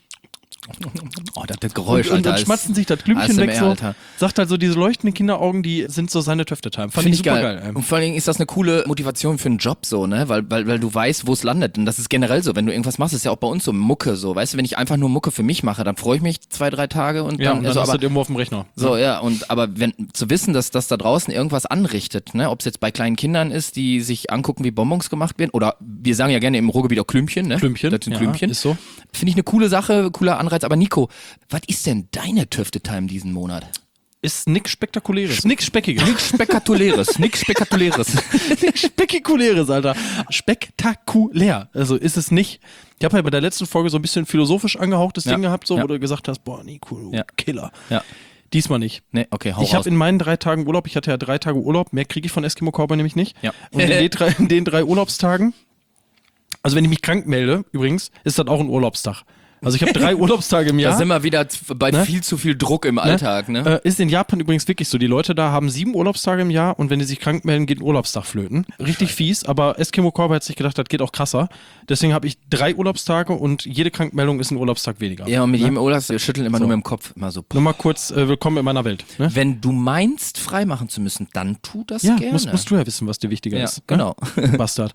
das Geräusch, und dann schmatzen sich das Glümchen weg so. Alter. Sagt halt so, diese leuchtenden Kinderaugen, die sind so seine Töfte-Time. Fand ich super geil. Und vor allen Dingen ist das eine coole Motivation für einen Job so, ne? Weil du weißt, wo es landet. Und das ist generell so, wenn du irgendwas machst, ist ja auch bei uns so Mucke so. Weißt du, wenn ich einfach nur Mucke für mich mache, dann freue ich mich 2-3 Tage und dann hast du das irgendwo auf dem Rechner. So, aber zu wissen, dass das da draußen irgendwas anrichtet, ne? Ob es jetzt bei kleinen Kindern ist, die sich angucken, wie Bonbons gemacht werden, oder wir sagen ja gerne im Ruhrgebiet auch Klümpchen, ne? Klümpchen. Das sind Klümpchen. Ist so. Finde ich eine coole Sache, cooler Anreiz. Aber Nico, was ist denn deine Töfte-Time diesen Monat? Ist nix Spektakuläres. Nix Speckiges. Nix Spektakuläres. Nix Spektakuläres. Nix Spektakuläres, Alter. Spektakulär. Also ist es nicht. Ich habe ja bei der letzten Folge so ein bisschen philosophisch angehauchtes Ding gehabt, so, wo du gesagt hast, boah, Nico, Killer. Ja. Diesmal nicht. Nee, okay, hau Ich habe in meinen 3 Tagen Urlaub, ich hatte ja 3 Tage Urlaub, mehr kriege ich von Eskimo Cowboy nämlich nicht. Ja. Und in den 3 Urlaubstagen, also wenn ich mich krank melde, übrigens, ist das auch ein Urlaubstag. Also ich habe 3 Urlaubstage im Jahr. Da sind wir wieder bei viel zu viel Druck im Alltag. Ne? Ist in Japan übrigens wirklich so. Die Leute da haben 7 Urlaubstage im Jahr und wenn die sich krank melden, geht ein Urlaubstag flöten. Richtig fies, aber Eskimo Cowboy hat sich gedacht, das geht auch krasser. Deswegen habe ich 3 Urlaubstage und jede Krankmeldung ist ein Urlaubstag weniger. Ja, und mit jedem Urlaub, wir schütteln immer nur mit dem Kopf. Immer so. Nur mal kurz, willkommen in meiner Welt. Ne? Wenn du meinst, freimachen zu müssen, dann tu das gerne. Musst du ja wissen, was dir wichtiger ist. Genau. Bastard.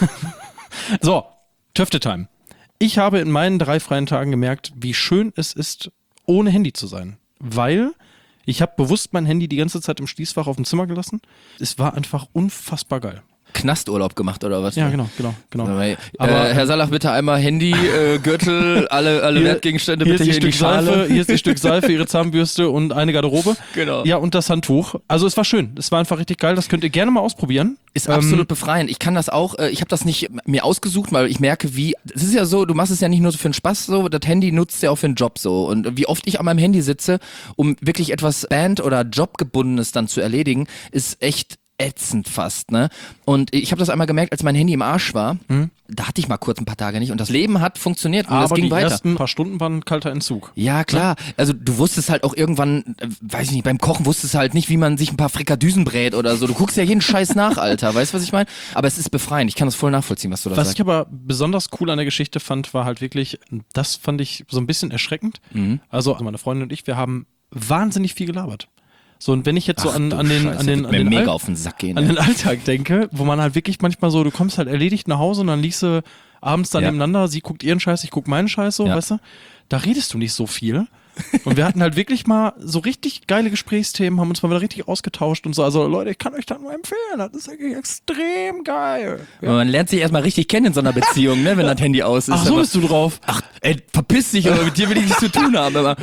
So, Töfte-Time. Ich habe in meinen 3 freien Tagen gemerkt, wie schön es ist, ohne Handy zu sein. Weil ich habe bewusst mein Handy die ganze Zeit im Schließfach auf dem Zimmer gelassen. Es war einfach unfassbar geil. Knasturlaub gemacht oder was? Ja, genau. Aber Herr Salach, bitte einmal Handy, Gürtel, alle Wertgegenstände bitte hier in die Schale. Hier ist ein Stück Seife, Ihre Zahnbürste und eine Garderobe. Genau. Ja, und das Handtuch. Also es war schön. Es war einfach richtig geil. Das könnt ihr gerne mal ausprobieren. Ist absolut befreiend. Ich kann das auch, ich habe das nicht mir ausgesucht, weil ich merke, es ist ja so, du machst es ja nicht nur so für den Spaß so, das Handy nutzt ja auch für den Job so. Und wie oft ich an meinem Handy sitze, um wirklich etwas Band- oder Jobgebundenes dann zu erledigen, ist echt ätzend fast, ne? Und ich habe das einmal gemerkt, als mein Handy im Arsch war, da hatte ich mal kurz ein paar Tage nicht und das Leben hat funktioniert und aber das ging die weiter. ersten paar Stunden waren ein kalter Entzug. Ja, klar. Also du wusstest halt auch irgendwann, weiß ich nicht, beim Kochen wusstest du halt nicht, wie man sich ein paar Frikadüsen brät oder so. Du guckst ja jeden Scheiß nach, Alter. Weißt du, was ich meine? Aber es ist befreiend. Ich kann das voll nachvollziehen, was du da sagst. Was ich aber besonders cool an der Geschichte fand, war halt wirklich, das fand ich so ein bisschen erschreckend. Also meine Freundin und ich, wir haben wahnsinnig viel gelabert. So, und wenn ich jetzt so an den auf den Sack gehen, an den Alltag denke, wo man halt wirklich manchmal so, du kommst halt erledigt nach Hause und dann liegst du abends dann nebeneinander, sie guckt ihren Scheiß, ich guck meinen Scheiß, so, weißt du? Da redest du nicht so viel. Und wir hatten halt wirklich mal so richtig geile Gesprächsthemen, haben uns mal wieder richtig ausgetauscht und so. Also Leute, ich kann euch das nur empfehlen, das ist wirklich extrem geil. Ja. Man lernt sich erstmal richtig kennen in so einer Beziehung, ne, wenn das Handy aus ist. Ach, so bist du drauf. Ach, ey, verpiss dich, aber mit dir will ich nichts zu tun haben. Aber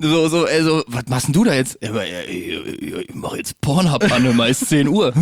so, was machst denn du da jetzt? Ja, aber, ich mach jetzt Pornhub an, immer ist 10 Uhr.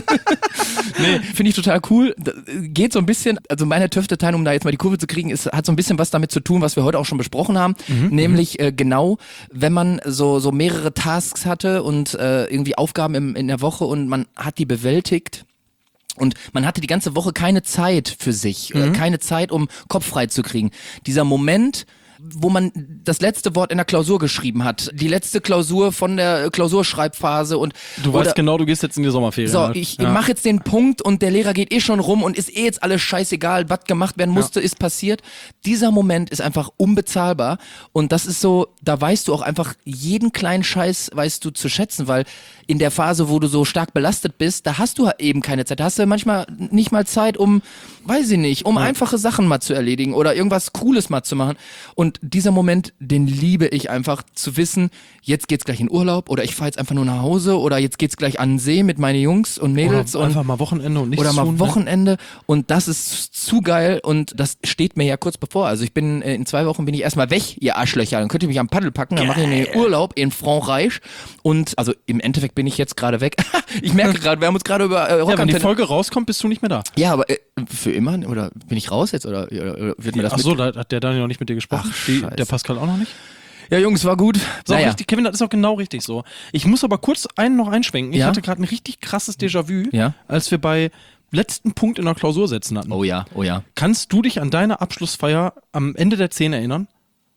Nee, finde ich total cool. Das geht so ein bisschen, also meine Töfte-Teil, um da jetzt mal die Kurve zu kriegen, hat so ein bisschen was damit zu tun, was wir heute auch schon besprochen haben, nämlich genau, wenn man so mehrere Tasks hatte und irgendwie Aufgaben in der Woche und man hat die bewältigt und man hatte die ganze Woche keine Zeit für sich, keine Zeit, um Kopf frei zu kriegen. Dieser Moment, wo man das letzte Wort in der Klausur geschrieben hat, die letzte Klausur von der Klausurschreibphase und du weißt genau, du gehst jetzt in die Sommerferien. So, halt. ich mache jetzt den Punkt und der Lehrer geht schon rum und ist jetzt alles scheißegal, was gemacht werden musste, ist passiert. Dieser Moment ist einfach unbezahlbar und das ist so, da weißt du auch einfach jeden kleinen Scheiß weißt du zu schätzen, weil in der Phase, wo du so stark belastet bist, da hast du eben keine Zeit, da hast du manchmal nicht mal Zeit, um, weiß ich nicht, um einfache Sachen mal zu erledigen oder irgendwas Cooles mal zu machen. Und dieser Moment, den liebe ich einfach, zu wissen, jetzt geht's gleich in Urlaub oder ich fahre jetzt einfach nur nach Hause oder jetzt geht's gleich an den See mit meinen Jungs und Mädels. Oder einfach mal Wochenende und nichts oder mal tun, Wochenende ne? Und das ist zu geil und das steht mir ja kurz bevor. Also ich bin, in 2 Wochen bin ich erstmal weg, ihr Arschlöcher, dann könnt ihr mich am Paddel packen, dann mache ich einen Urlaub in Frankreich und also im Endeffekt bin ich jetzt gerade weg. Ich merke gerade, wir haben uns gerade über Rockantenne... wenn die Folge rauskommt, bist du nicht mehr da. Ja, aber für immer? Oder bin ich raus jetzt? Oder wird mir das Achso, da hat der Daniel noch nicht mit dir gesprochen. Ach, der Pascal auch noch nicht? Ja, Jungs, war gut. Richtig, Kevin, das ist auch genau richtig so. Ich muss aber kurz noch einschwenken. Ich hatte gerade ein richtig krasses Déjà-vu, als wir bei letzten Punkt in der Klausur setzen hatten. Oh ja. Kannst du dich an deine Abschlussfeier am Ende der 10 erinnern?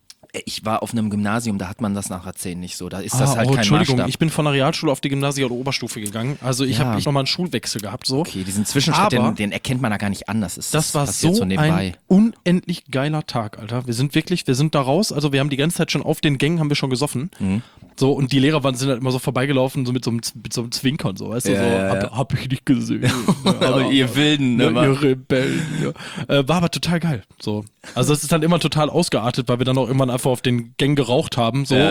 Ich war auf einem Gymnasium, da hat man das nachher 10 nicht so. Da ist das halt kein Entschuldigung, Maßstab. ich bin von der Realschule auf die Gymnasie- oder Oberstufe gegangen. Also ich habe nochmal einen Schulwechsel gehabt. So. Okay, diesen Zwischenschritt, den erkennt man da gar nicht an. Das war so ein unendlich geiler Tag, Alter. Wir sind da raus. Also wir haben die ganze Zeit schon auf den Gängen haben wir schon gesoffen. So, und die Lehrer sind halt immer so vorbeigelaufen, so mit so einem Zwinkern, so, weißt du, hab ich nicht gesehen. Aber ihr Wilden, ne? Ihr Rebellen. Ja. War aber total geil. So. Also das ist dann immer total ausgeartet, weil wir dann auch irgendwann einfach auf den Gängen geraucht haben, so, und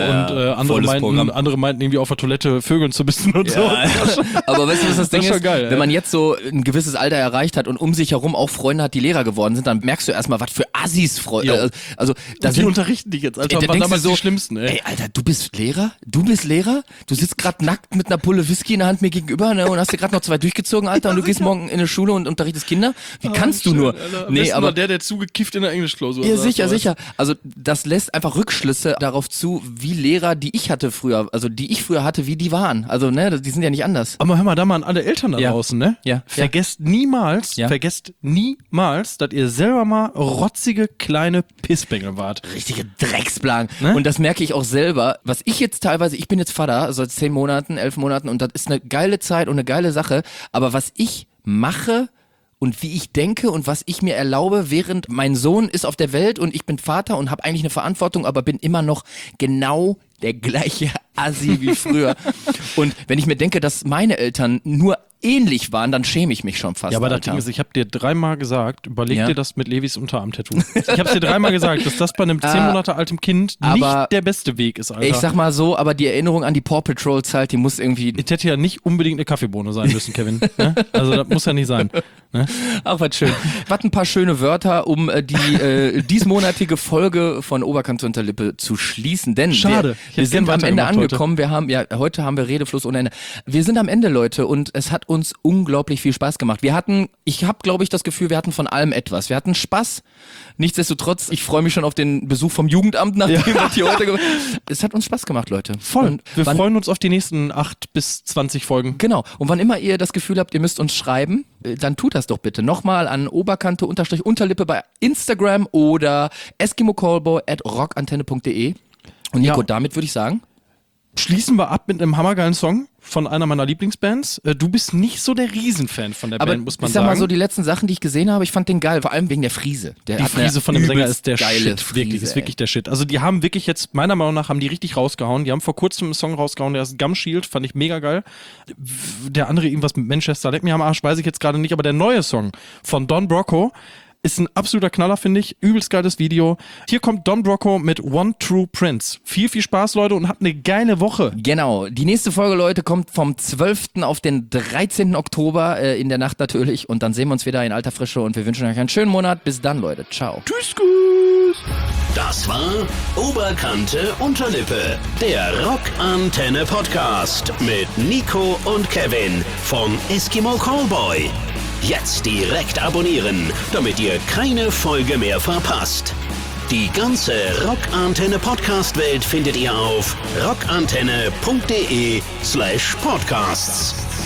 andere meinten irgendwie auf der Toilette vögeln zu müssen und so. Aber weißt du, was das Ding ist? Geil, wenn man jetzt so ein gewisses Alter erreicht hat und um sich herum auch Freunde hat, die Lehrer geworden sind, dann merkst du erstmal, was für Assis Freunde. Also, die unterrichten dich jetzt, Alter. Waren damals so, die Schlimmsten, ey, Alter, du bist Lehrer? Du bist Lehrer? Du sitzt gerade nackt mit einer Pulle Whisky in der Hand mir gegenüber, ne, und hast dir gerade noch 2 durchgezogen, Alter, und du gehst morgen in eine Schule und unterrichtest Kinder? Wie kannst du nur? Alter. Nee, aber der zugekifft in der Englischklausur. Ja, sicher. Also das lässt einfach Rückschlüsse darauf zu, wie Lehrer, die ich früher hatte, wie die waren. Also, ne, die sind ja nicht anders. Aber hör mal da mal an alle Eltern da draußen, ne? Ja. Vergesst niemals, dass ihr selber mal rotzige kleine Pissbengel wart. Richtige Drecksblagen. Ne? Und das merke ich auch selber. Was ich jetzt teilweise, ich bin jetzt Vater, also seit 10 Monaten, 11 Monaten, und das ist eine geile Zeit und eine geile Sache. Aber was ich mache und wie ich denke und was ich mir erlaube, während mein Sohn ist auf der Welt und ich bin Vater und habe eigentlich eine Verantwortung, aber bin immer noch genau der gleiche Assi wie früher. Und wenn ich mir denke, dass meine Eltern nur ähnlich waren, dann schäme ich mich schon fast. Ja, aber das Ding ist, ich habe dir 3-mal gesagt, überleg dir das mit Levis Unterarm-Tattoo. Ich habe dir 3-mal gesagt, dass das bei einem 10 Monate altem Kind nicht der beste Weg ist, Alter. Ich sag mal so, aber die Erinnerung an die Paw Patrol-Zeit, die muss irgendwie... Es hätte ja nicht unbedingt eine Kaffeebohne sein müssen, Kevin. Ne? Also das muss ja nicht sein. Ne? Ach, was schön. Was ein paar schöne Wörter, um die diesmonatige Folge von Oberkante Unterlippe zu schließen. Denn schade. Wir sind am Ende angekommen. Heute haben wir Redefluss ohne Ende. Wir sind am Ende, Leute, und es hat uns unglaublich viel Spaß gemacht. Ich habe, glaube ich, das Gefühl, wir hatten von allem etwas. Wir hatten Spaß. Nichtsdestotrotz, ich freue mich schon auf den Besuch vom Jugendamt, nachdem wir hier heute Es hat uns Spaß gemacht, Leute. Voll. Und wir freuen uns auf die nächsten 8 bis 20 Folgen. Genau. Und wann immer ihr das Gefühl habt, ihr müsst uns schreiben, dann tut das doch bitte. Nochmal an Oberkante_Unterlippe bei Instagram oder eskimocallboy@rockantenne.de. Und Nico, damit würde ich sagen, schließen wir ab mit einem hammergeilen Song von einer meiner Lieblingsbands. Du bist nicht so der Riesenfan von der Band, muss man sagen. Ich sag mal so, die letzten Sachen, die ich gesehen habe, ich fand den geil, vor allem wegen der Friese. Die Friese von dem Sänger ist der Shit, Friese, wirklich, ist wirklich der Shit. Also die haben wirklich jetzt, meiner Meinung nach, haben die richtig rausgehauen. Die haben vor kurzem einen Song rausgehauen, der ist Gum Shield, fand ich mega geil. Der andere irgendwas mit Manchester, leck mir am Arsch, weiß ich jetzt gerade nicht, aber der neue Song von Don Broco ist ein absoluter Knaller, finde ich. Übelst geiles Video. Hier kommt Don Broco mit One True Prince. Viel Spaß, Leute, und habt eine geile Woche. Genau. Die nächste Folge, Leute, kommt vom 12. auf den 13. Oktober in der Nacht natürlich. Und dann sehen wir uns wieder in alter Frische und wir wünschen euch einen schönen Monat. Bis dann, Leute. Ciao. Tschüss, gut. Das war Oberkante Unterlippe, der Rockantenne Podcast mit Nico und Kevin vom Eskimo Callboy. Jetzt direkt abonnieren, damit ihr keine Folge mehr verpasst. Die ganze Rockantenne Podcast-Welt findet ihr auf rockantenne.de/podcasts.